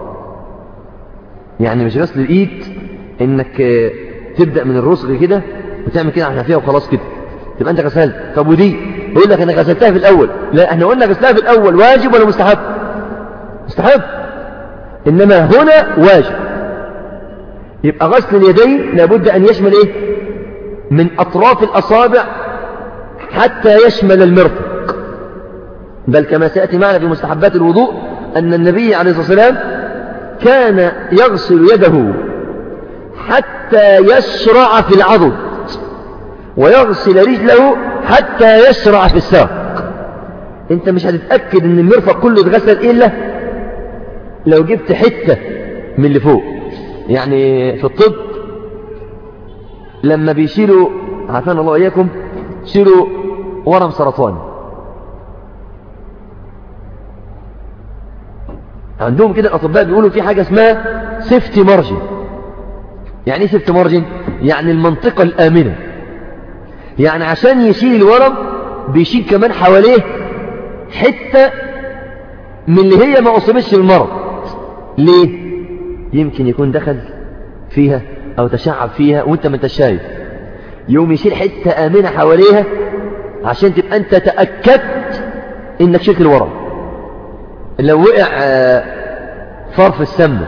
يعني مش غسل الإيد إنك تبدأ من الرسغ كده وتعمل كده على فيها وخلاص كده تبقى أنت غسلت. طب ودي يقول لك أنا غسلتها في الأول، لا، احنا قلنا غسلها في الأول واجب ولا مستحب؟ مستحب، إنما هنا واجب. يبقى غسل اليدين لابد أن يشمل إيه؟ من أطراف الأصابع حتى يشمل المرفق. بل كما سيأتي معنا في مستحبات الوضوء أن النبي عليه الصلاة والسلام كان يغسل يده حتى يشرع في العضد، ويغسل رجله حتى يشرع في الساق. انت مش هتتأكد ان المرفق كله اتغسل إلا لو جبت حتة من اللي فوق. يعني في الطب لما بيشيلوا، عافانا الله وإياكم، شيلوا ورم سرطان، عندهم كده الأطباء بيقولوا في حاجة اسمها سيفتي مارجن. يعني ايه سيفتي مارجن؟ يعني المنطقة الآمنة. يعني عشان يشيل الورم بيشيل كمان حواليه حتة من اللي هي ما أصيبتش بالمرض. ليه؟ يمكن يكون دخل فيها أو تشعب فيها وانت ما انت شايف، يوم يشيل حتة آمنة حواليها عشان تبقى انت تأكدت انك شلت الورم. لو وقع فار في السمنة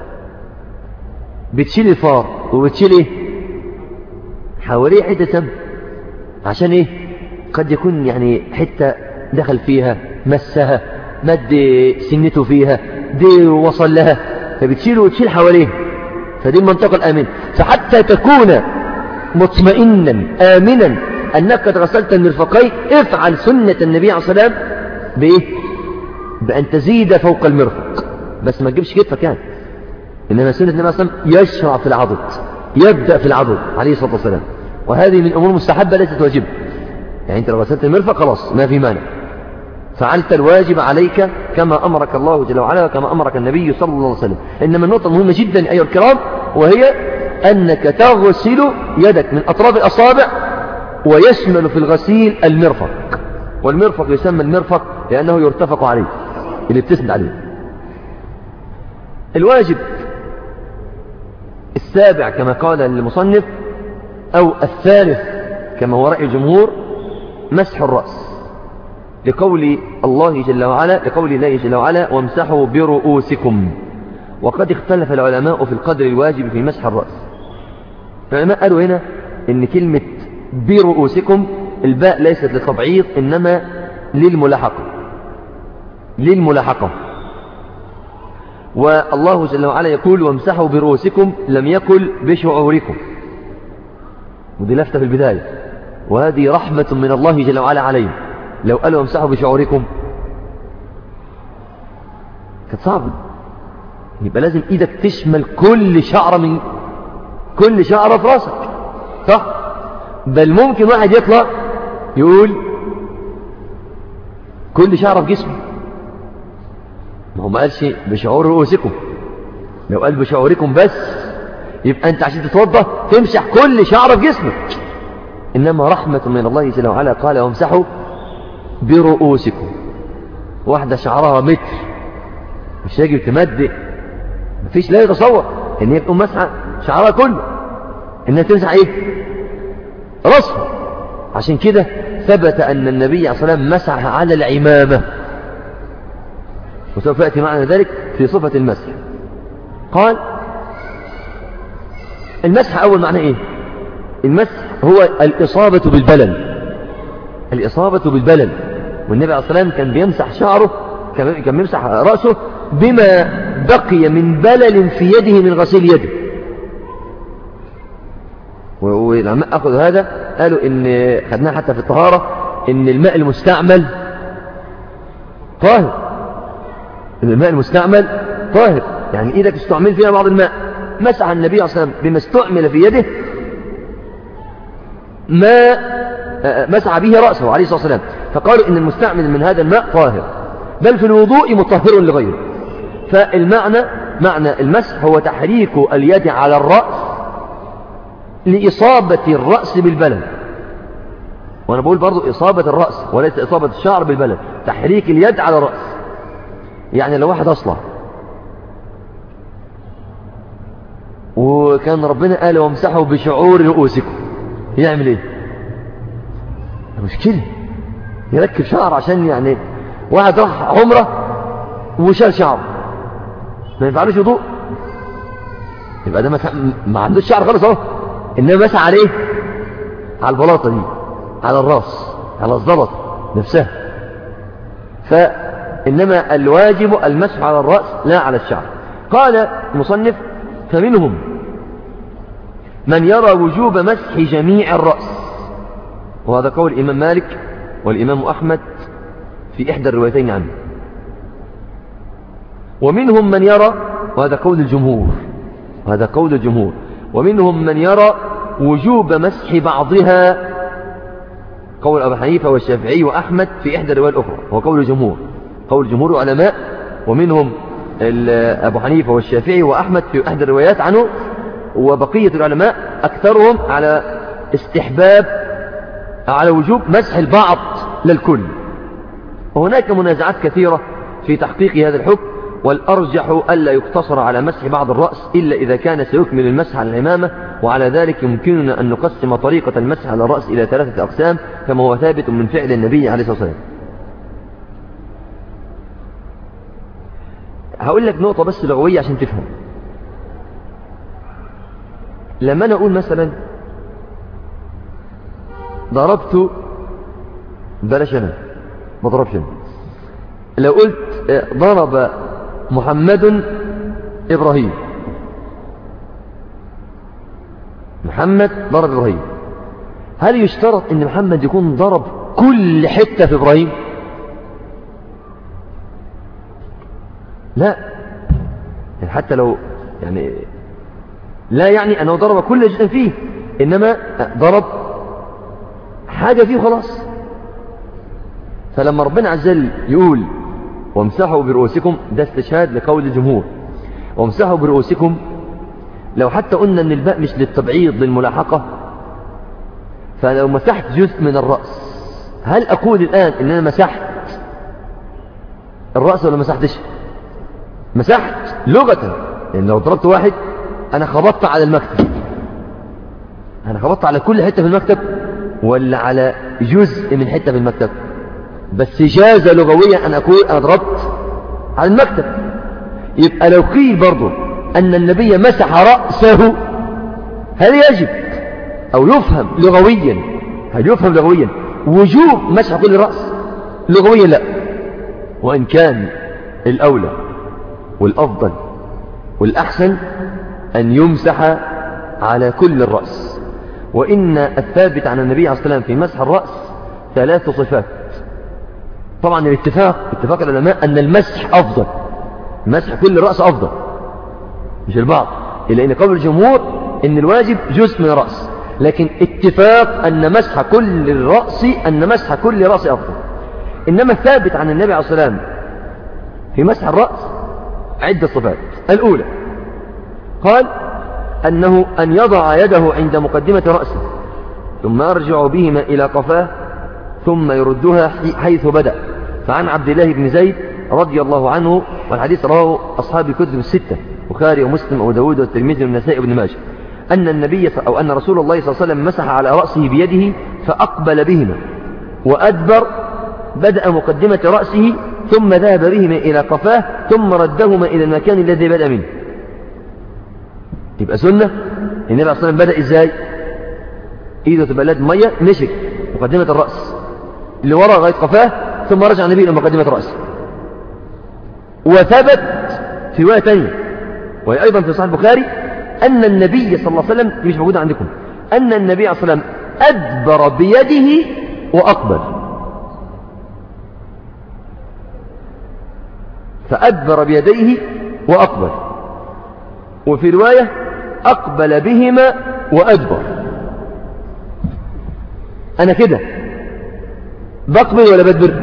بتشيل الفار وبتشيل ايه حواليه؟ حتة سمنة. عشان ايه؟ قد يكون يعني حتة دخل فيها مسها، مد سنته فيها، دي وصل لها، فبتشيله وتشيل حواليه، فدي المنطقة الآمنة. فحتى تكون مطمئنا آمنا أنك قد غسلت المرفقين افعل سنة النبي عليه الصلاة والسلام بإيه؟ بأن تزيد فوق المرفق، بس ما تجيبش كتفك كان. إنما سنة النبي عليه الصلاة والسلام يشرع في العضد، يبدأ في العضد عليه الصلاة والسلام، وهذه من أمور مستحبة ليست واجبة. يعني أنت لو غسلت المرفق خلاص ما في مانع، فعلت الواجب عليك كما أمرك الله جل وعلا وكما أمرك النبي صلى الله عليه وسلم. إنما النقطة مهمة جدا أيها الكرام، وهي أنك تغسل يدك من أطراف الأصابع، ويشمل في الغسيل المرفق. والمرفق يسمى المرفق لأنه يرتفق عليه، اللي بتسند عليه. الواجب السابع كما قال المصنف أو الثالث كما هو رأي الجمهور مسح الرأس، لقول الله جل وعلا وامسحوا برؤوسكم. وقد اختلف العلماء في القدر الواجب في مسح الرأس. العلماء قالوا هنا ان كلمة برؤوسكم الباء ليست للتبعيض إنما للملاحقة. والله جل وعلا يقول وامسحوا برؤوسكم، لم يقل بشعوركم، ودي لفتة في البداية، وهذه رحمة من الله جل وعلا عليهم. لو قالوا امسحوا بشعوركم كانت صعبة، يبقى لازم ايدك تشمل كل شعرة في راسك، صح؟ بل ممكن واحد يطلع يقول كل شعر في جسمه. ما هو ما قالش بشعور رؤوسكم، لو قال بشعوركم بس يبقى أنت عشان تتوضى تمسح كل شعر في جسمك. إنما رحمة من الله جل وعلا قال وامسحوا برؤوسكم. واحدة شعرها متر مش يجب تمد، مفيش لا يتصور إن هي تقوم مسحة شعرها كله، إنها تمسح إيه؟ رأسها. عشان كده ثبت أن النبي عليه الصلاة والسلام مسح على العمامة، وسوف يأتي معنا ذلك في صفة المسح. قال المسح أول معنى إيه؟ المسح هو الإصابة بالبلل، الإصابة بالبلل. والنبي عليه الصلاة والسلام كان بيمسح شعره، كان بيمسح رأسه بما بقي من بلل في يده من غسيل يده. ولما أخذ هذا قالوا إن خدناه حتى في الطهارة إن الماء المستعمل طاهر، إن الماء المستعمل طاهر، يعني إيدك استعمل فيها بعض الماء. مسح النبي عليه الصلاة والسلام بما استعمل في يده ما مسح به رأسه عليه الصلاة والسلام، فقالوا إن المستعمل من هذا الماء طاهر، بل في الوضوء مطهر لغيره. فالمعنى معنى المسح هو تحريك اليد على الرأس لإصابة الرأس بالبلل. وأنا بقول برضو إصابة الرأس وليس إصابة الشعر بالبلل، تحريك اليد على الرأس. يعني لو واحد أصلع وكان ربنا قال وامسحوا بشعور رؤوسكم، يعمل ايه؟ مشكلة يركب شعر، عشان يعني واحد راح عمره وشال شعر ما ينفعلوش وضوء، يبقى ده ما عندوش شعر خالص اهو، انما مسح عليه على البلاطة دي، على الراس، على الزلط نفسها. فإنما الواجب المسح على الرأس لا على الشعر. قال المصنف فمنهم من يرى وجوب مسح جميع الرأس، وهذا قول الإمام مالك والإمام أحمد في إحدى الروايتين عنه. ومنهم من يرى، وهذا قول الجمهور، وهذا قول الجمهور، ومنهم من يرى وجوب مسح بعضها، قول أبو حنيفة والشافعي وأحمد في إحدى الروايات الأخرى، هو قول الجمهور، قول جمهور العلماء، ومنهم أبو حنيفة والشافعي وأحمد في إحدى الروايات عنه، وبقية العلماء أكثرهم على استحباب، على وجوب مسح البعض للكل. وهناك منازعات كثيرة في تحقيق هذا الحكم، والأرجح ألا يقتصر على مسح بعض الرأس إلا إذا كان سيكمل المسح على العمامة. وعلى ذلك يمكننا أن نقسم طريقة المسح على الرأس إلى 3 أقسام كما هو ثابت من فعل النبي عليه الصلاة والسلام. هقول لك نقطة بس لغوية عشان تفهم. لما أنا أقول مثلا ضربت، بلاش أنا ما ضربش أنا، لو قلت ضرب محمد إبراهيم، محمد ضرب إبراهيم، هل يشترط أن محمد يكون ضرب كل حتة في إبراهيم؟ لا، يعني حتى لو يعني لا يعني أنه ضرب كل جزء فيه، إنما ضرب حاجة فيه خلاص. فلما ربنا عز وجل يقول وامسحوا برؤوسكم، ده استشهاد لقول الجمهور، وامسحوا برؤوسكم، لو حتى قلنا ان الباء مش للتبعيض للملاحقة، فلو مسحت جزء من الرأس، هل أقول الآن ان انا مسحت الرأس ولا مسحتش؟ مسحت لغة، لأن لو ضربت واحد أنا خبطت على المكتب، أنا خبطت على كل حتة في المكتب ولا على جزء من حتة في المكتب؟ بس جاز لغويا أن أقول أنا ضربت على المكتب. يبقى لو قيل برضو أن النبي مسح رأسه، هل يجب أو يفهم لغويا، هل يفهم لغويا وجوب مسح كل رأس؟ لغويا لا، وإن كان الأولى والأفضل والأحسن أن يمسح على كل الرأس. وإن الثابت عن النبي عليه الصلاة والسلام في مسح الرأس 3 صفات. طبعا اتفاق العلماء أن المسح أفضل، مسح كل الرأس أفضل مش البعض، إلا أن قول الجمهور أن الواجب جزء من الرأس، لكن اتفاق أن مسح كل الرأس، أن مسح كل رأس أفضل. إنما الثابت عن النبي عليه الصلاة والسلام في مسح الرأس عدة صفات. الأولى قال أنه أن يضع يده عند مقدمة رأسه ثم يرجع بهما إلى قفاه ثم يردها حيث بدأ. فعن عبد الله بن زيد رضي الله عنه، والحديث رواه أصحاب الكتب الستة البخاري ومسلم وداود والترمذي والنسائي وابن ماجه، أن رسول الله صلى الله عليه وسلم مسح على رأسه بيده فأقبل بهما وأدبر، بدأ مقدمة رأسه ثم ذهب بهما إلى قفاه ثم ردهما إلى المكان الذي بدأ منه. يبقى سنة. النبي عليه الصلاة والسلام بدأ إزاي؟ إيده تبلد مية، مشك مقدمة الرأس اللي وراء لغاية قفاه ثم رجع النبي إلى مقدمة رأسه. وثبت في رواية ثانية وهي أيضا في صحيح البخاري أن النبي صلى الله عليه وسلم، مش موجودة عندكم، أن النبي صلى الله عليه وسلم أدبر بيده وأقبل، فأدبر بيديه وأقبل، وفي رواية أقبل بهما وأدبر. أنا كده بقبل ولا بدبر؟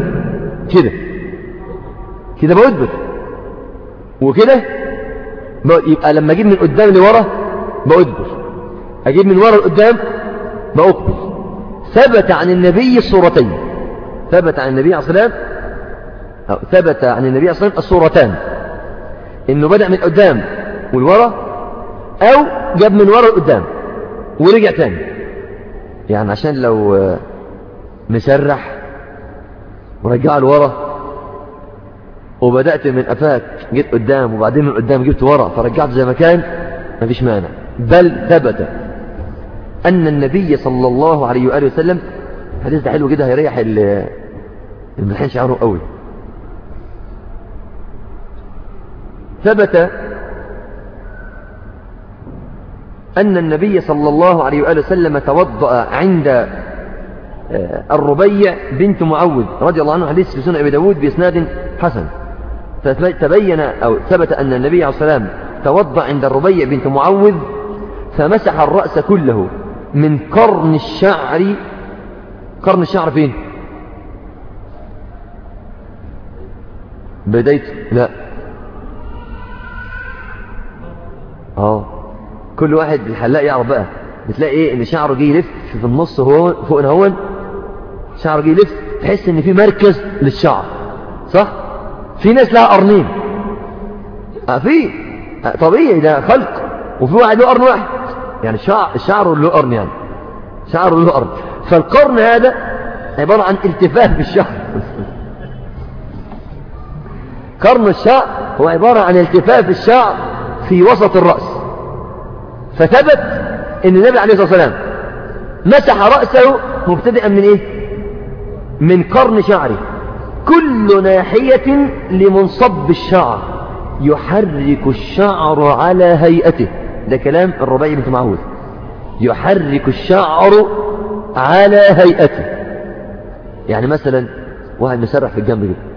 كده بأدبر، وكده يبقى لما أجيب من قدام لورا بأدبر، أجيب من ورا لقدام بأقبل. ثبت عن النبي الصورتين، ثبت عن النبي عليه الصلاة والسلام، ثبت عن النبي عليه الصلاة والسلام الصورتان، إنه بدأ من قدام والورا أو جاب من ورا لقدام ورجع تاني. يعني عشان لو مسرح ورجع لورا وبدأت من قفاك جيت قدام وبعدين من قدام جبت ورا فرجعت زي ما كان، مفيش مانع. بل ثبت أن النبي صلى الله عليه وآله وسلم، الحديث ده حلو جدا هيريح الملحين شعره قوي. ثبت أن النبي صلى الله عليه وآله وسلم توضأ عند الربيع بنت معوذ رضي الله عنه، حديث في سنن أبي داود بإسناد حسن. فتبين أو ثبت أن النبي عليه الصلاة والسلام توضأ عند الربيع بنت معوذ فمسح الرأس كله من قرن الشعر. قرن الشعر فين؟ بداية لا كل واحد الحلاق يعرف بقى، بتلاقي ايه ان شعره جه يلف في النص هو فوق هون، شعره جه يلف تحس ان في مركز للشعر، صح؟ في ناس لها قرنين، في طبيعي ده خلق، وفي واحد له قرن واحد، يعني الشعر له قرن، يعني شعره له قرن. فالقرن هذا عبارة عن التفاف بالشعر. قرن الشعر هو عبارة عن التفاف الشعر في وسط الرأس. فثبت ان النبي عليه الصلاة والسلام مسح رأسه مبتدئا من ايه؟ من قرن شعره، كل ناحية لمنصب الشعر يحرك الشعر على هيئته. ده كلام الربيع بنت معوذ، يحرك الشعر على هيئته. يعني مثلا واحد مسرح في الجنب كده،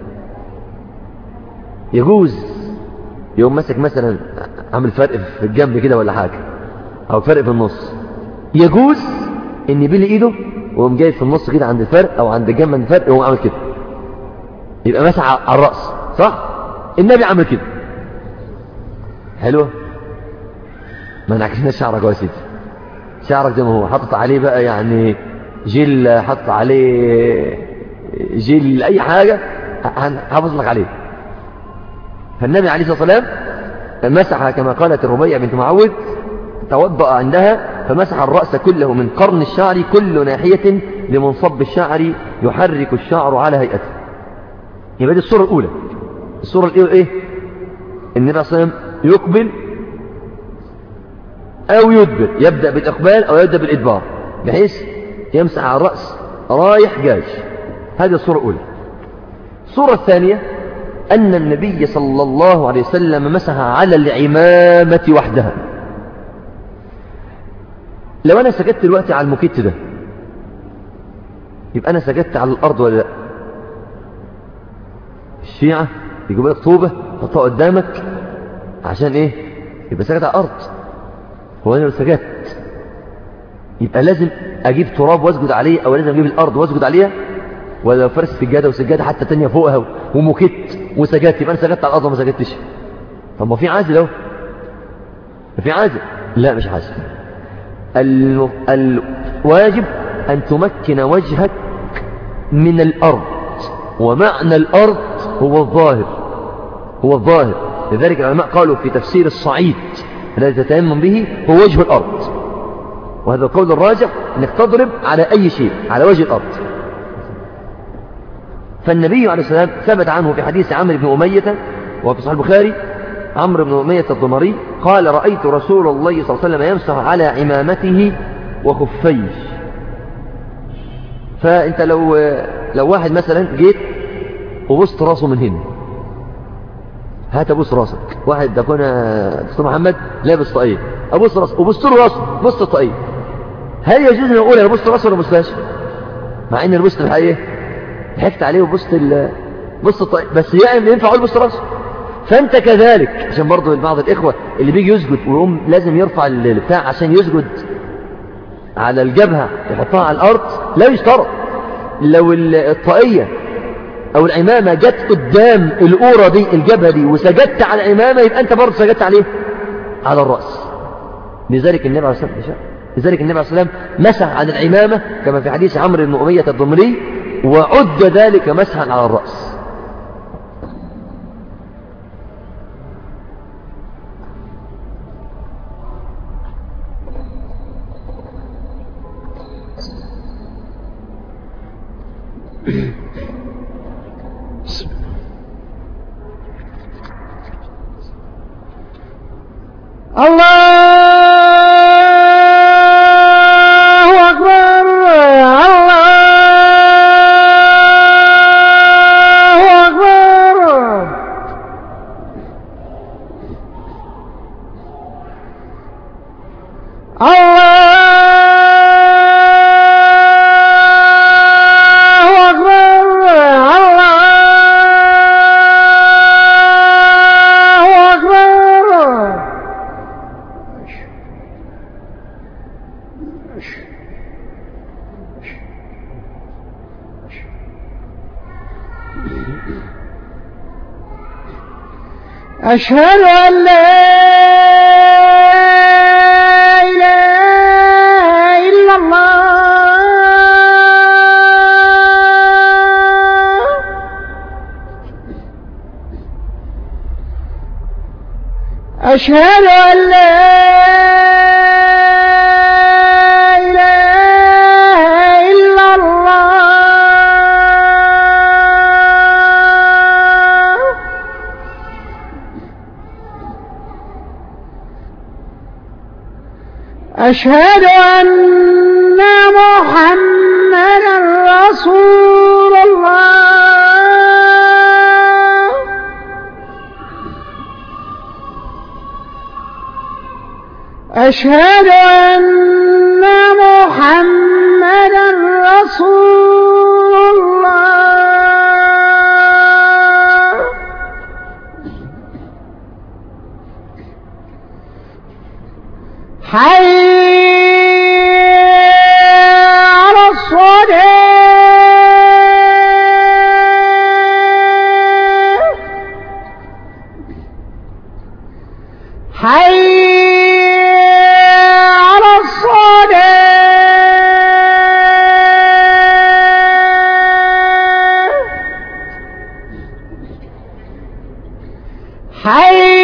يجوز يوم مسك مثلا عامل فرق في الجنب كده ولا حاجة، او فرق في النص، يجوز ان يبيل ايده ويقوم جاي في النص كده عند الفرق او عند الجنب عند الفرق ويقوم عامل كده، يبقى مسح على الرأس، صح؟ النبي عمل كده. حلوة؟ ما نعكسناش شعرك يا سيدي، شعرك زي ما هو، حطت عليه بقى يعني جل، حط عليه جل، اي حاجة هحافظ لك عليه. فالنبي عليه الصلاة والسلام مسح كما قالت الربيع بنت معوذ، توضأ عندها فمسح الرأس كله من قرن الشعر كل ناحية لمنصب الشعر يحرك الشعر على هيئته. يبقى دي الصورة الأولى. الصورة الأولى إيه؟ النبي عليه الصلاة والسلام يقبل أو يدبر، يبدأ بالإقبال أو يبدأ بالإدبار، بحيث يمسح على الرأس رايح جاي. هذه الصورة الأولى. الصورة الثانية أن النبي صلى الله عليه وسلم مسح على العمامة وحدها. لو أنا سجدت دلوقتي على المكت ده يبقى أنا سجدت على الأرض ولا لا؟ الشيعة يجيبوا لك طوبة تحطها قدامك عشان إيه؟ يبقى سجدت على الأرض. هو أنا لو سجدت يبقى لازم أجيب تراب واسجد عليه، أو لازم أجيب الأرض واسجد عليها؟ ولا فرس سجادة وسجادة حتى تانية فوقها ومكت وسجدت، يبقى أنا سجدت على الأرض وما سجدتش. طب ما في عازل اهو، في عازل. لا مش عازل. الواجب أن تمكن وجهك من الأرض، ومعنى الأرض هو الظاهر، هو الظاهر. لذلك العلماء قالوا في تفسير الصعيد الذي تتيمم به هو وجه الأرض، وهذا القول الراجح أنك تضرب على أي شيء على وجه الأرض. فالنبي عليه الصلاة والسلام ثبت عنه في حديث عمرو بن أمية وفي صحيح البخاري، عمرو بن أمية الضمري قال: رأيت رسول الله صلى الله عليه وسلم يمسح على عمامته وخفيه. فأنت لو واحد مثلا جيت وبصت راسه من هنا، هات أبص راسك. واحد دكونا دكتور محمد لابس طاقية، أبص راسه وبصت له راسه، بصت الطاقية، هل يجوز أن أقول أنا بصت راسه ولا بصتهاش؟ مع إن البصت الحقيقة ضحكت عليه وبصت الطاقية، بس يعني ينفع أقول بصت راسه. فأنت كذلك، عشان برضو بعض الإخوة اللي بيجي يسجد ويقوم لازم يرفع البتاع عشان يسجد على الجبهة يحطها على الأرض، لا يشترط. لو الطاقية أو العمامة جت قدام الأورة دي الجبهة دي وسجدت على العمامة، يبقى أنت برضو سجدت عليه على الرأس. لذلك النبي عليه الصلاة والسلام مسح على العمامة كما في حديث عمرو بن أمية الضمري، وعد ذلك مسحا على الرأس. الله أكبر، الله أكبر. أشهد أن لا إله إلا الله. أشهد أن لا أشهد أن محمدا رسول الله. أشهد أن محمدا رسول الله. حي على الصلاة. حي على الصلاة. حي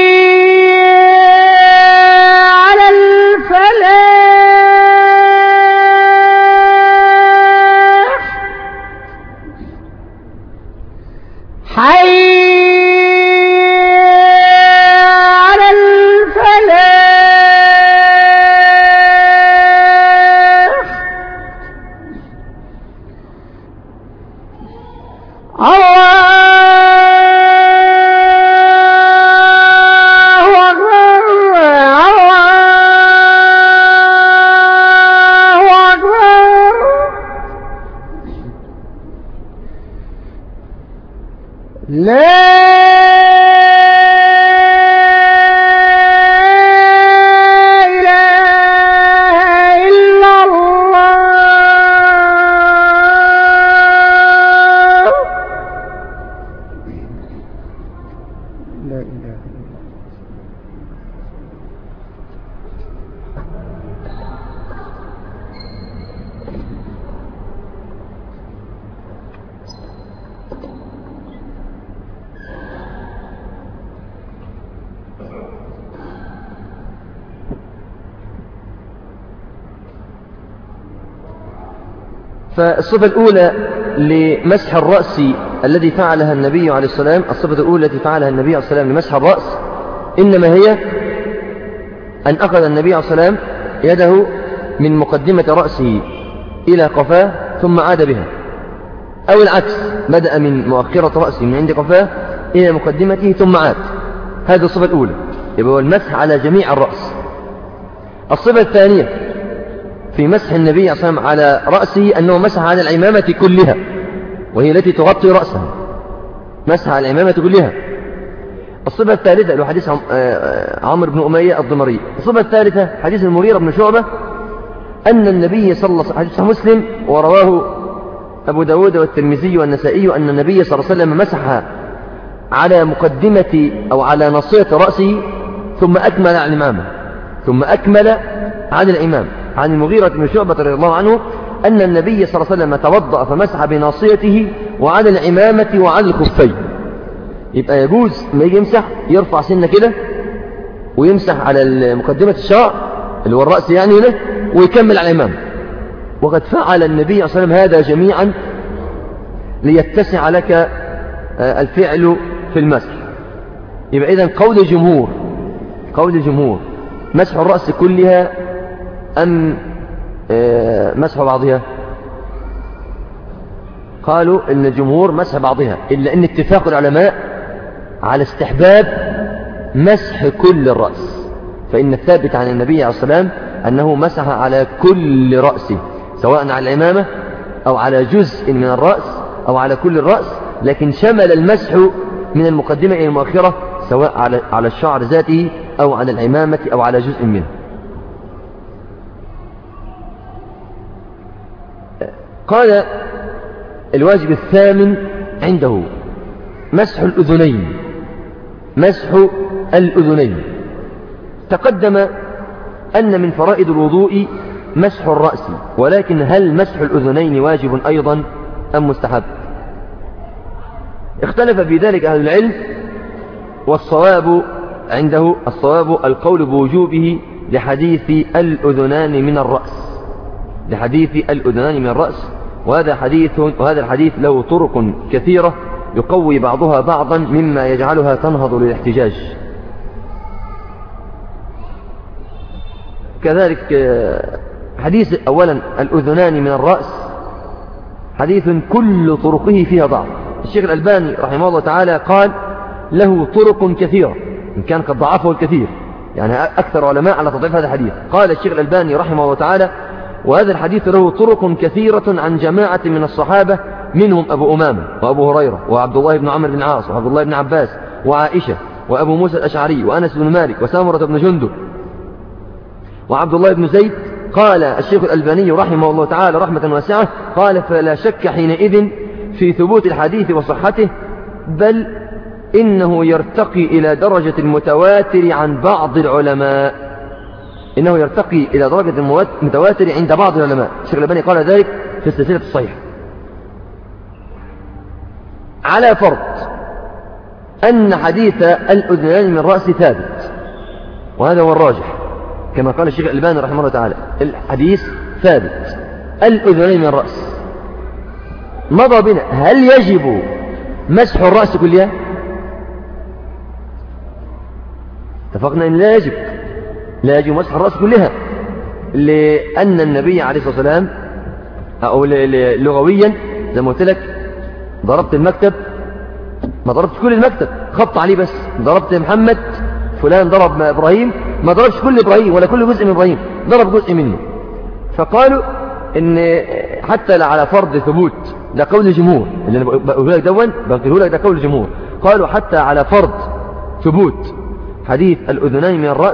فالصفة الأولى لمسح الرأس الذي فعلها النبي عليه السلام، الصفة الأولى التي فعلها النبي عليه السلام لمسح الرأس إنما هي أن أخذ النبي عليه السلام يده من مقدمة رأسه إلى قفاه ثم عاد بها، أو العكس، بدأ من مؤخرة رأسه من عند قفاه إلى مقدمته ثم عاد. هذه الصفة الأولى، يبقى هو المسح على جميع الرأس. الصفة الثانية في مسح النبي عليه الصلاة والسلام على رأسه أنه مسح على العمامة كلها، وهي التي تغطي رأسه، مسح على العمامة كلها. الصفة الثالثة له حديث عمرو بن أمية الضمري. الصفة الثالثة حديث المغيرة بن شعبة أن النبي صلى الله عليه وسلم، حديث مسلم ورواه أبو داود والترمذي والنسائي، أن النبي صلى الله عليه وسلم مسح على مقدمة أو على ناصية رأسه ثم أكمل على الإمامة، ثم أكمل على الإمام. عن المغيرة بن شعبة رضي الله عنه أن النبي صلى الله عليه وسلم توضأ فمسح بناصيته وعلى العمامة وعلى الخفين. يبقى يجوز ما يجي يمسح يرفع سنة كده ويمسح على مقدمة الشعر اللي هو الرأس يعني هنا، ويكمل على الإمام. وقد فعل النبي صلى الله عليه وسلم هذا جميعا ليتسع لك الفعل في المسح. يبقى إذن قول الجمهور مسح الرأس كلها أم مسح بعضها؟ قالوا إن الجمهور مسح بعضها، إلا إن اتفاق العلماء على استحباب مسح كل الرأس. فإن الثابت عن النبي عليه الصلاة والسلام أنه مسح على كل رأسه، سواء على الإمامة أو على جزء من الرأس أو على كل الرأس، لكن شمل المسح من المقدمة إلى المؤخرة، سواء على الشعر ذاته أو على العمامة أو على جزء منه. قال الواجب الثامن عنده مسح الأذنين. تقدم أن من فرائض الوضوء مسح الرأس، ولكن هل مسح الأذنين واجب أيضا أم مستحب؟ اختلف في ذلك أهل العلم، والصواب عنده القول بوجوبه لحديث الأذنان من الرأس، وهذا الحديث له طرق كثيرة يقوي بعضها بعضا مما يجعلها تنهض للاحتجاج. كذلك حديث أولا الأذنان من الرأس حديث كل طرقه فيها ضعف. الشيخ الألباني رحمه الله تعالى قال له طرق كثيرة، إن كان قد ضعفه الكثير، يعني أكثر علماء على تضعيف هذا الحديث. قال الشيخ الألباني رحمه الله تعالى: وهذا الحديث له طرق كثيرة عن جماعة من الصحابة، منهم أبو أمامة وأبو هريرة وعبد الله بن عمرو بن العاص وعبد الله بن عباس وعائشة وأبو موسى الأشعري وأنس بن مالك وسامرة بن جندب وعبد الله بن زيد. قال الشيخ الألباني رحمه الله تعالى رحمة واسعة، قال: فلا شك حينئذ في ثبوت الحديث وصحته، بل إنه يرتقي إلى درجة المتواتر عن بعض العلماء. إنه يرتقي إلى درجة المتواتر عند بعض العلماء. الشيخ الألباني قال ذلك في السلسلة الصحيحة، على فرض أن حديث الأذنان من الرأس ثابت، وهذا هو الراجح كما قال الشيخ الألباني رحمه الله تعالى، الحديث ثابت، الأذنان من الرأس. مضى بنا هل يجب مسح الرأس كلها؟ اتفقنا أن لا يجب مسح الرأس كلها، لأن النبي عليه الصلاة والسلام أو لغويا زي ما قلت لك، ضربت المكتب ما ضربت كل المكتب، خبط عليه بس. ضربت محمد، فلان ضرب إبراهيم، ما ضربش كل إبراهيم ولا كل جزء من إبراهيم، ضرب جزء منه. فقالوا إن حتى على فرض ثبوت، ده قول الجمهور اللي أنا بقوله لك، ده قول الجمهور. قالوا حتى على فرض ثبوت حديث الأذنين من الرأس،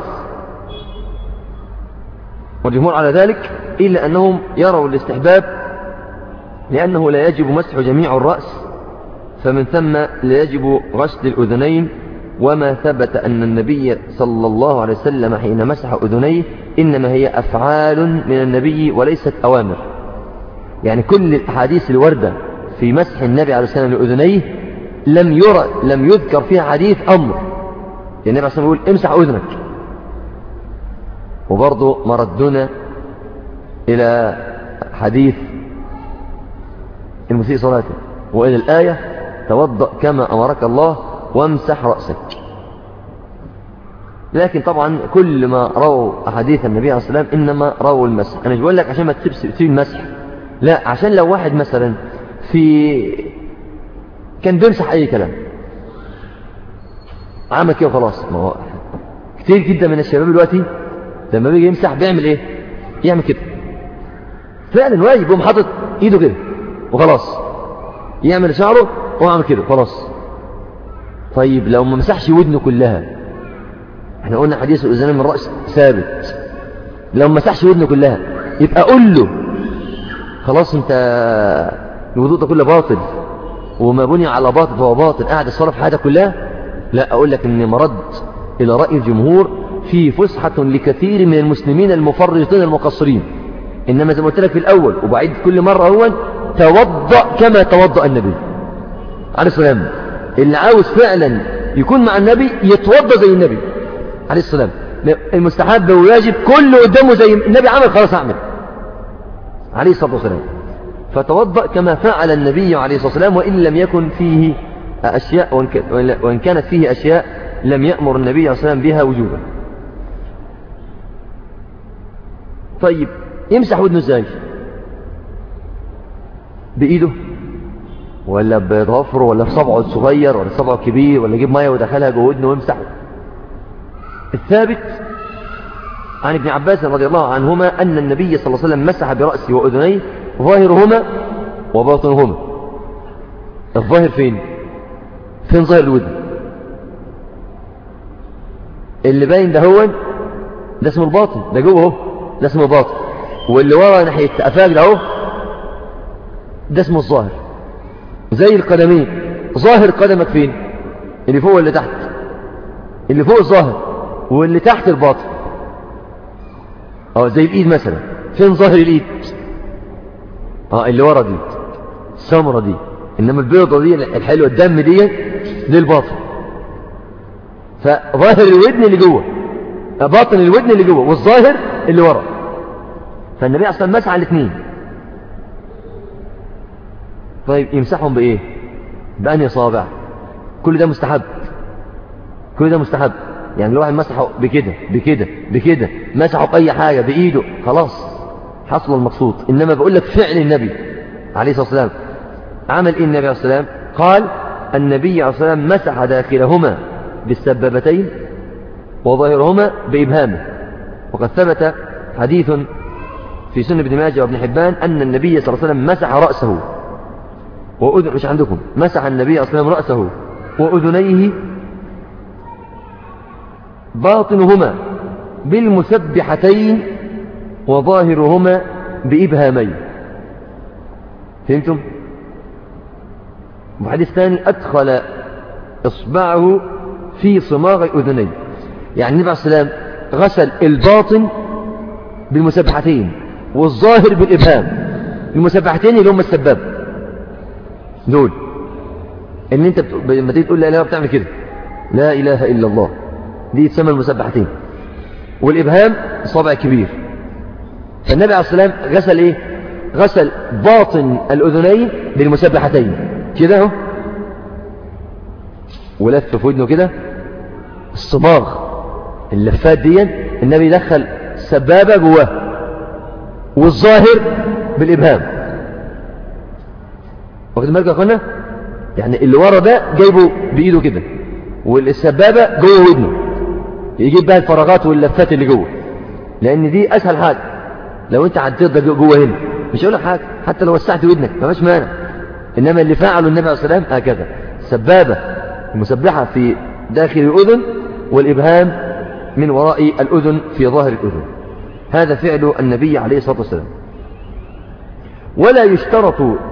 والجمهور على ذلك، إلا أنهم يروا الاستحباب، لأنه لا يجب مسح جميع الرأس، فمن ثم لا يجب غسل الأذنين. وما ثبت أن النبي صلى الله عليه وسلم حين مسح أذنيه إنما هي أفعال من النبي وليست أوامر. يعني كل الأحاديث الوردة في مسح النبي عليه الصلاة والسلام لأذنيه لم يذكر فيها حديث أمر. يعني النبي عليه الصلاة والسلام يقول: امسح أذنك. وبرضه مردنا إلى حديث المسيء صلاته. وإلى الآية توضأ كما أمرك الله وامسح رأسك. لكن طبعا كل ما رووا أحاديث النبي عليه الصلاة والسلام إنما رووا المسح. أنا مش بقول لك عشان ما تسيب المسح، لا، عشان لو واحد مثلا كان بيمسح أي كلام عمل كده وخلاص. ما هو كتير جدا من الشباب دلوقتي لما بيجي يمسح بيعمل إيه؟ يعمل كده فعلا، واجب يقوم حاطط إيده كده وخلاص، يعمل شعره وعمل كده خلاص. طيب لو ما مسحش ودنه كلها، احنا قلنا حديث الأذنين من الرأس ثابت، لو ما مسحش ودنه كلها يبقى قول له خلاص انت الوضوء ده كله باطل وما بني على باطل فهو باطل، قاعد الصلاة في حياتك كلها. لا، أقول لك إن مرد إلى رأي الجمهور في فسحة لكثير من المسلمين المفرطين المقصرين. إنما زي ما قلت لك في الأول وبعيد كل مرة، هو توضأ كما توضأ النبي عليه الصلاة والسلام. اللي عاوز فعلا يكون مع النبي يتوضأ زي النبي عليه الصلاة والسلام. المستحب وواجب كله قدامه زي النبي عمل، خلاص أعمل عليه الصلاة والسلام. فتوضأ كما فعل النبي عليه الصلاة والسلام، وإن لم يكن فيه أشياء، وإن كانت فيه أشياء لم يأمر النبي عليه الصلاة والسلام بها وجوبا. طيب يمسح ودنه ازاي؟ بإيده ولا بضفره ولا بصبعه الصغير ولا بصبعه الكبير، ولا يجيب ميه ودخلها جوه ودنه ويمسحه؟ الثابت عن ابن عباس رضي الله عنهما أن النبي صلى الله عليه وسلم مسح برأسه وأذنيه ظاهرهما وباطنهما. الظاهر فين ظاهر الودن؟ اللي باين ده هو ده اسمه الباطن، ده جوه اهو ده اسمه الباطن، واللي ورا ناحية أفاق ده اهو ده اسمه الظاهر. زي القدمين، ظاهر قدمك فين؟ اللي فوق واللي تحت، اللي فوق الظاهر واللي تحت الباطن. زي الإيد مثلا، فين ظاهر الإيد؟ اللي ورا دي السمرة دي، إنما البيضة دي الحلوة الدم دي الباطن. فظاهر الودن اللي جوه، باطن الودن اللي جوه، والظاهر اللي ورا. فالنبي أصلا مسح على الاثنين. طيب يمسحهم بإيه؟ بأنهي صابع؟ كل ده مستحب، كل ده مستحب. يعني لو واحد مسحه بكده مسحه بأي حاجة بإيده خلاص حصل المقصود. إنما بقول لك فعل النبي عليه الصلاة والسلام. عمل إيه النبي عليه الصلاة والسلام؟ قال النبي عليه الصلاة والسلام مسح داخلهما بالسبابتين وظاهرهما بإبهامه. وقد ثبت حديث في سنن ابن ماجه وابن حبان أن النبي صلى الله عليه وسلم مسح رأسه وأذن، مش عندكم، مسح النبي صلى الله عليه وسلم رأسه وأذنيه باطنهما بالمسبحتين وظاهرهما بإبهامين. فهمتم؟ وحديث ثاني أدخل إصبعه في صماغ أذنيه. يعني النبي عليه السلام غسل الباطن بالمسبحتين والظاهر بالإبهام. المسبحتين اللي هم السباب دول، ان انت لما تيجي تقول لا اله بتعمل كده، لا اله الا الله، دي تسمى المسبحتين. والإبهام الصابع الكبير. فالنبي عليه الصلاة والسلام غسل ايه؟ غسل باطن الأذنين بالمسبحتين كده اهو، ولف في ودنه كده الصماغ اللفات دي. النبي دخل سبابة جواه والظاهر بالإبهام. واخد بالك يا اخوانا؟ يعني اللي ورا ده جايبه بإيده كده، والسبابة جوه ودنه، يجيب بقى الفراغات واللفات اللي جوه، لأن دي أسهل حاجة. لو أنت عديت ده جوه هنا مش هقول لك حاجة، حتى لو وسعت ودنك ما فيش مانع. إنما اللي فعله النبي عليه الصلاة والسلام هكذا، سبابة المسبحة في داخل الأذن والإبهام من وراء الأذن في ظاهر الأذن. هذا فعل النبي عليه الصلاة والسلام. ولا يشترط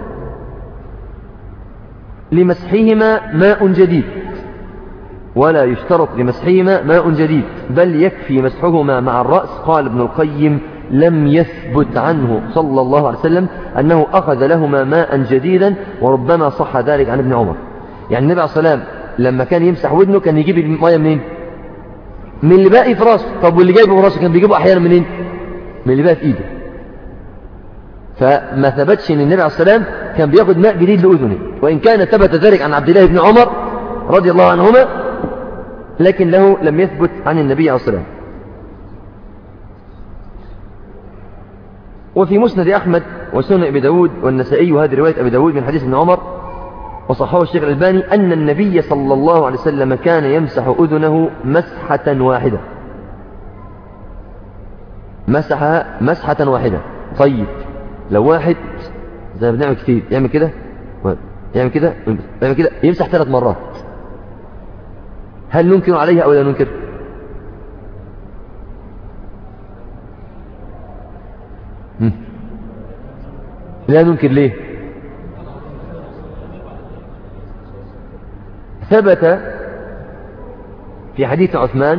لمسحهما ماء جديد، ولا يشترط لمسحهما ماء جديد، بل يكفي مسحهما مع الرأس. قال ابن القيم لم يثبت عنه صلى الله عليه وسلم أنه أخذ لهما ماء جديدا، وربما صح ذلك عن ابن عمر. يعني النبي عليه الصلاة والسلام لما كان يمسح ودنه كان يجيب الماء منين؟ من اللي باقي في راسه. طب واللي جايبه في راسه كان بيجيبه أحيانا منين؟ من اللي باقي في إيده. فما ثبتش أن النبي عليه الصلاة والسلام كان بياخد ماء جديد لأذنه، وإن كان ثبت ذلك عن عبد الله بن عمر رضي الله عنهما، لكن له لم يثبت عن النبي عليه الصلاة والسلام. وفي مسند أحمد وسنن أبي داود والنسائي، وهذه رواية أبي داود من حديث ابن عمر وصححه الشيخ الألباني، أن النبي صلى الله عليه وسلم كان يمسح أذنه مسحة واحدة، مسحها مسحة واحدة. طيب لو واحد زي ما بنعمل كتير يعمل كده يعمل كده يعمل كده يمسح 3 مرات، هل ننكر عليها أو لا ننكر؟ لا ننكر. ليه؟ ثبت في حديث عثمان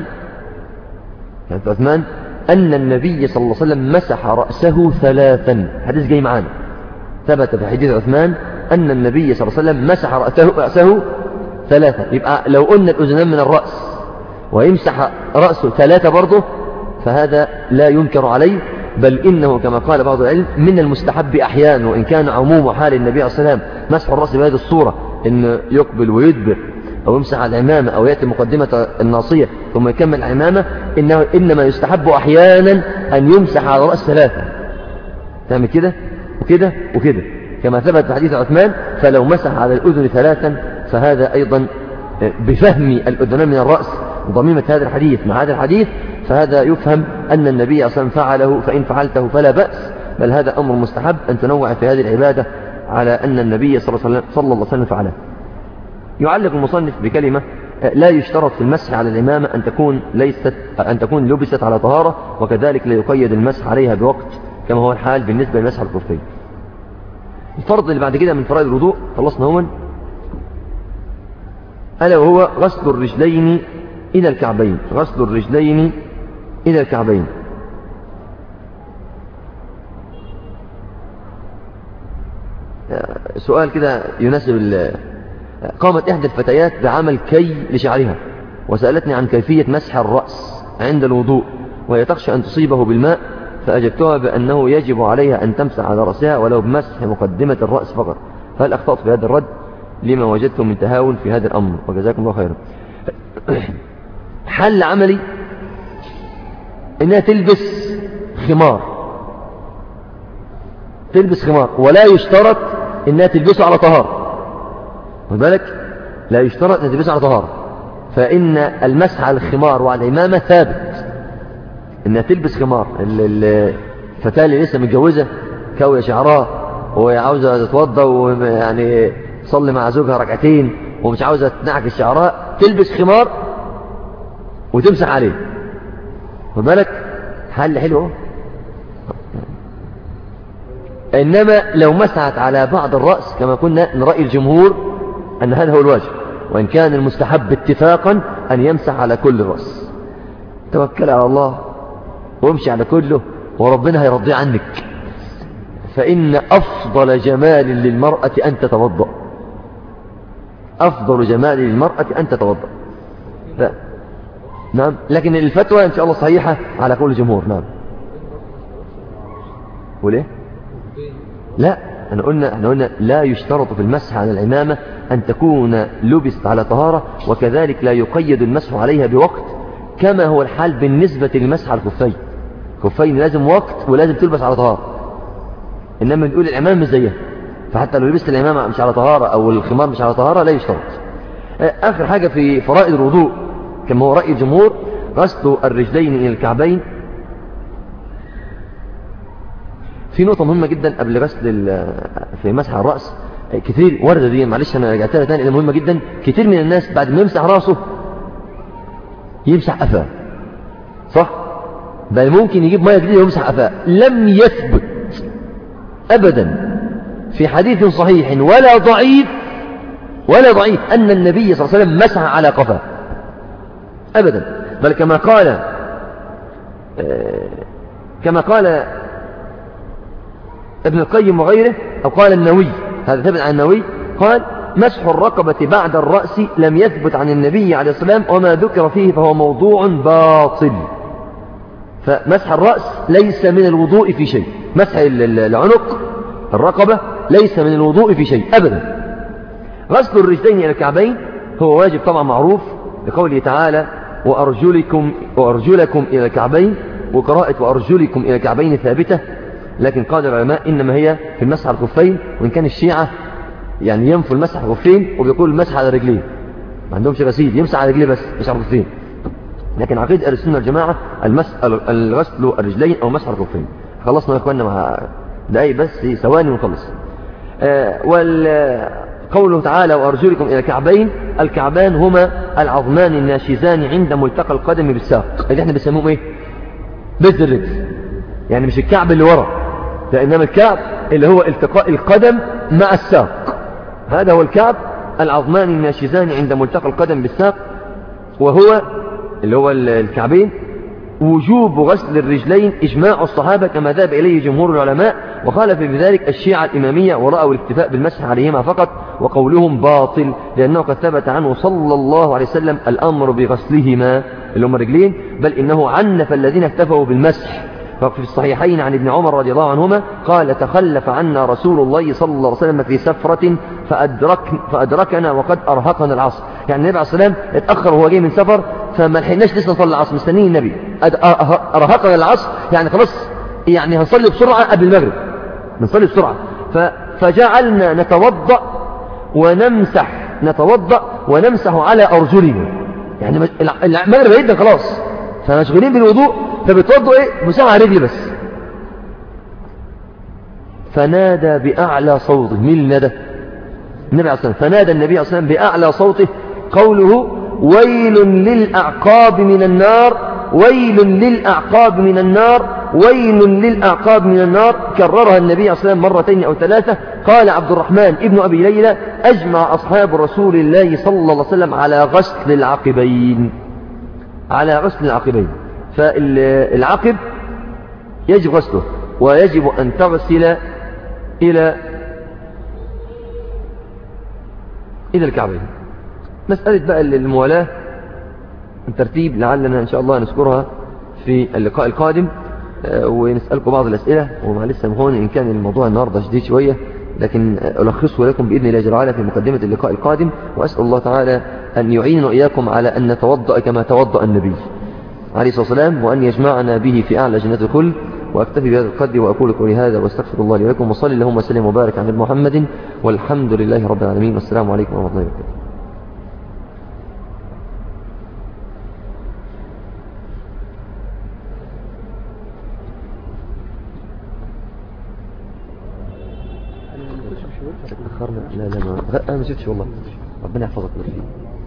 أن النبي صلى الله عليه وسلم مسح رأسه 3، حديث جاي معانا. ثبت في حديث عثمان أن النبي صلى الله عليه وسلم مسح رأسه 3. يبقى لو قلنا الأذنان من الرأس ويمسح رأسه 3 برضه، فهذا لا ينكر عليه، بل إنه كما قال بعض العلم من المستحب أحيانا، وإن كان عموم حال النبي عليه الصلاة والسلام مسح الرأس بهذه الصورة، إن يقبل ويدبر أو يمسح على العمامة أو يأتي مقدمة الناصية ثم يكمل العمامة، إنما يستحب أحيانا أن يمسح على رأس 3، تعمل كده وكده وكده كما ثبت في حديث عثمان. فلو مسح على الأذن 3 فهذا أيضا بفهم الأذنان من الرأس ضميمة هذا الحديث مع هذا الحديث، فهذا يفهم أن النبي أصلا فعله، فإن فعلته فلا بأس، بل هذا أمر مستحب أن تنوع في هذه العبادة على أن النبي صلى الله عليه وسلم فعله. يعلق المصنف بكلمة: لا يشترط في المسح على الإمامة أن تكون لبست على طهارة، وكذلك لا يقيد المسح عليها بوقت كما هو الحال بالنسبة لمسح الخفين. الفرض اللي بعد كده من فرائض الوضوء خلصنا هون، ألا وهو غسل الرجلين إلى الكعبين. غسل الرجلين إلى الكعبين. سؤال كده يناسب. قامت إحدى الفتيات بعمل كي لشعرها وسألتني عن كيفية مسح الرأس عند الوضوء، وهي تخشى أن تصيبه بالماء، فأجبتها بأنه يجب عليها أن تمسح على رأسها ولو بمسح مقدمة الرأس فقط. هل أخطأت في هذا الرد؟ لما وجدت من تهاون في هذا الأمر، وجزاكم الله خيرا. حل عملي إنها تلبس خمار، ولا يشترط إنها تلبسه على طهارة. خد بالك، لا يشترط أن تلبسه على طهارة، فإن المسح على الخمار وعلى الإمامة ثابت، إنها تلبس خمار. الفتاة اللي لسه متجوزة كوي شعرها وهي عاوزة تتوضى ويعني تصلي مع زوجها ركعتين ومش عاوزة تنعكس شعرها، تلبس خمار وتمسح عليه. خد بالك، حل حلو. إنما لو مسحت على بعض الرأس كما كنا نرأي الجمهور أن هذا هو الواجب، وإن كان المستحب اتفاقا أن يمسح على كل الرأس. توكل على الله وامشي على كله وربنا هيرضي عنك، فإن أفضل جمال للمرأة أن تتوضأ. أفضل جمال للمرأة أن تتوضأ. لا. نعم، لكن الفتوى إن شاء الله صحيحة على كل الجمهور. نعم. وليه؟ لا، احنا قلنا لا يشترط في المسح على العمامة أن تكون لبست على طهارة، وكذلك لا يقيد المسح عليها بوقت كما هو الحال بالنسبة للمسح على الخفين. الخفين لازم وقت ولازم تلبس على طهارة، إنما نقول العمامة مش زيها، فحتى لو لبست العمامة مش على طهارة أو الخمار مش على طهارة لا يشترط. آخر حاجة في فرائض الوضوء كما هو رأي الجمهور غسل الرجلين إلى الكعبين. في نقطة مهمة جدا قبل غسل في مسح الرأس، كتير وردة دي، معلش أنا رجعت لها تاني، إنها مهمة جدا. كتير من الناس بعد ما يمسح رأسه يمسح قفاه، صح؟ بل ممكن يجيب مية جديدة ويمسح قفاه. لم يثبت أبدا في حديث صحيح ولا ضعيف أن النبي صلى الله عليه وسلم مسح على قفاه أبدا، بل كما قال ابن القيم وغيره، أو قال النووي، هذا ثبت عن النووي، قال: مسح الرقبة بعد الرأس لم يثبت عن النبي عليه الصلاة والسلام، وما ذكر فيه فهو موضوع باطل. فمسح الرأس ليس من الوضوء في شيء، مسح العنق الرقبة ليس من الوضوء في شيء أبدا. غسل الرجلين إلى الكعبين هو واجب طبعا معروف لقوله تعالى وأرجلكم إلى الكعبين، وقراءة وأرجلكم إلى الكعبين ثابتة، لكن قال العلماء إنما هي في المسح على الخفين، وإن كان الشيعة يعني ينفوا المسح على الخفين وبيقول المسح على رجلين، ما عندهمش غسيل، يمسح على رجليه بس مش على الخفين. لكن عقيدة أهل السنة والجماعة الغسل الرجلين أو مسح على الخفين. خلصنا يا إخواننا مع دقايق بس، ثواني ونخلص. قوله تعالى وأرجلكم إلى الكعبين، الكعبان هما العظمان الناشزان عند ملتقى القدم بالساق، اللي احنا بنسموهم ايه؟ بز الرجل، يعني مش الكعب اللي ورا، إنما الكعب اللي هو التقاء القدم مع الساق، هذا هو الكعب. العظمان الناشزان عند ملتقى القدم بالساق، وهو اللي هو الكعبين. وجوب غسل الرجلين إجماع الصحابة كما ذهب إليه جمهور العلماء، وخالف بذلك الشيعة الإمامية ورأوا الاكتفاء بالمسح عليهما فقط، وقولهم باطل لأنه قد ثبت عنه صلى الله عليه وسلم الأمر بغسلهما اللي هم الرجلين، بل إنه عنف الذين اكتفوا بالمسح. ففي الصحيحين عن ابن عمر رضي الله عنهما قال تخلف عنا رسول الله صلى الله عليه وسلم في سفرة فأدركنا وقد أرهقنا العصر، يعني النبي عليه الصلاة والسلام اتأخر وهو جاي من سفر، فما لحقناش لسه نصلي العصر، مستنيين النبي، أرهقنا العصر يعني خلاص، يعني هنصلي بسرعة قبل المغرب، نصلي بسرعة. فجعلنا نتوضأ ونمسح على أرجلنا، يعني المغرب هيدا خلاص، فمشغولين بالوضوء، فبتوضوا ايه؟ مساحة على رجلي بس. فنادى بأعلى صوته، مين اللي نادى؟ النبي عليه الصلاة والسلام. فنادى النبي عليه الصلاة والسلام بأعلى صوته قوله ويل للأعقاب من النار، ويل للأعقاب من النار، ويل للأعقاب من النار، كررها النبي عليه الصلاة والسلام مرتين أو ثلاثة. قال عبد الرحمن ابن أبي ليلى أجمع أصحاب رسول الله صلى الله عليه وسلم على غسل العقبين، على غسل العقبين. فالعقب يجب غسله، ويجب أن تغسل إلى الكعبين. مسألة بقى الموالاة الترتيب لعلنا إن شاء الله نذكرها في اللقاء القادم، ونسألكم بعض الأسئلة، ومعلش سامحوني إن كان الموضوع النهاردة شديد شوية، لكن ألخصه لكم بإذن الله جل وعلا في مقدمة اللقاء القادم. وأسأل الله تعالى أن يعيننا إياكم على أن نتوضأ كما توضأ النبي عليه الصلاة والسلام، وأن يجمعنا به في أعلى جنة الخلد. وأكتفي بهذا القدر وأقول قولي هذا واستغفر الله لي ولكم، وصلي اللهم وسلم وبارك على محمد، والحمد لله رب العالمين، والسلام عليكم ورحمة الله وبركاته. لا ما شفتش والله، ربنا يحفظك.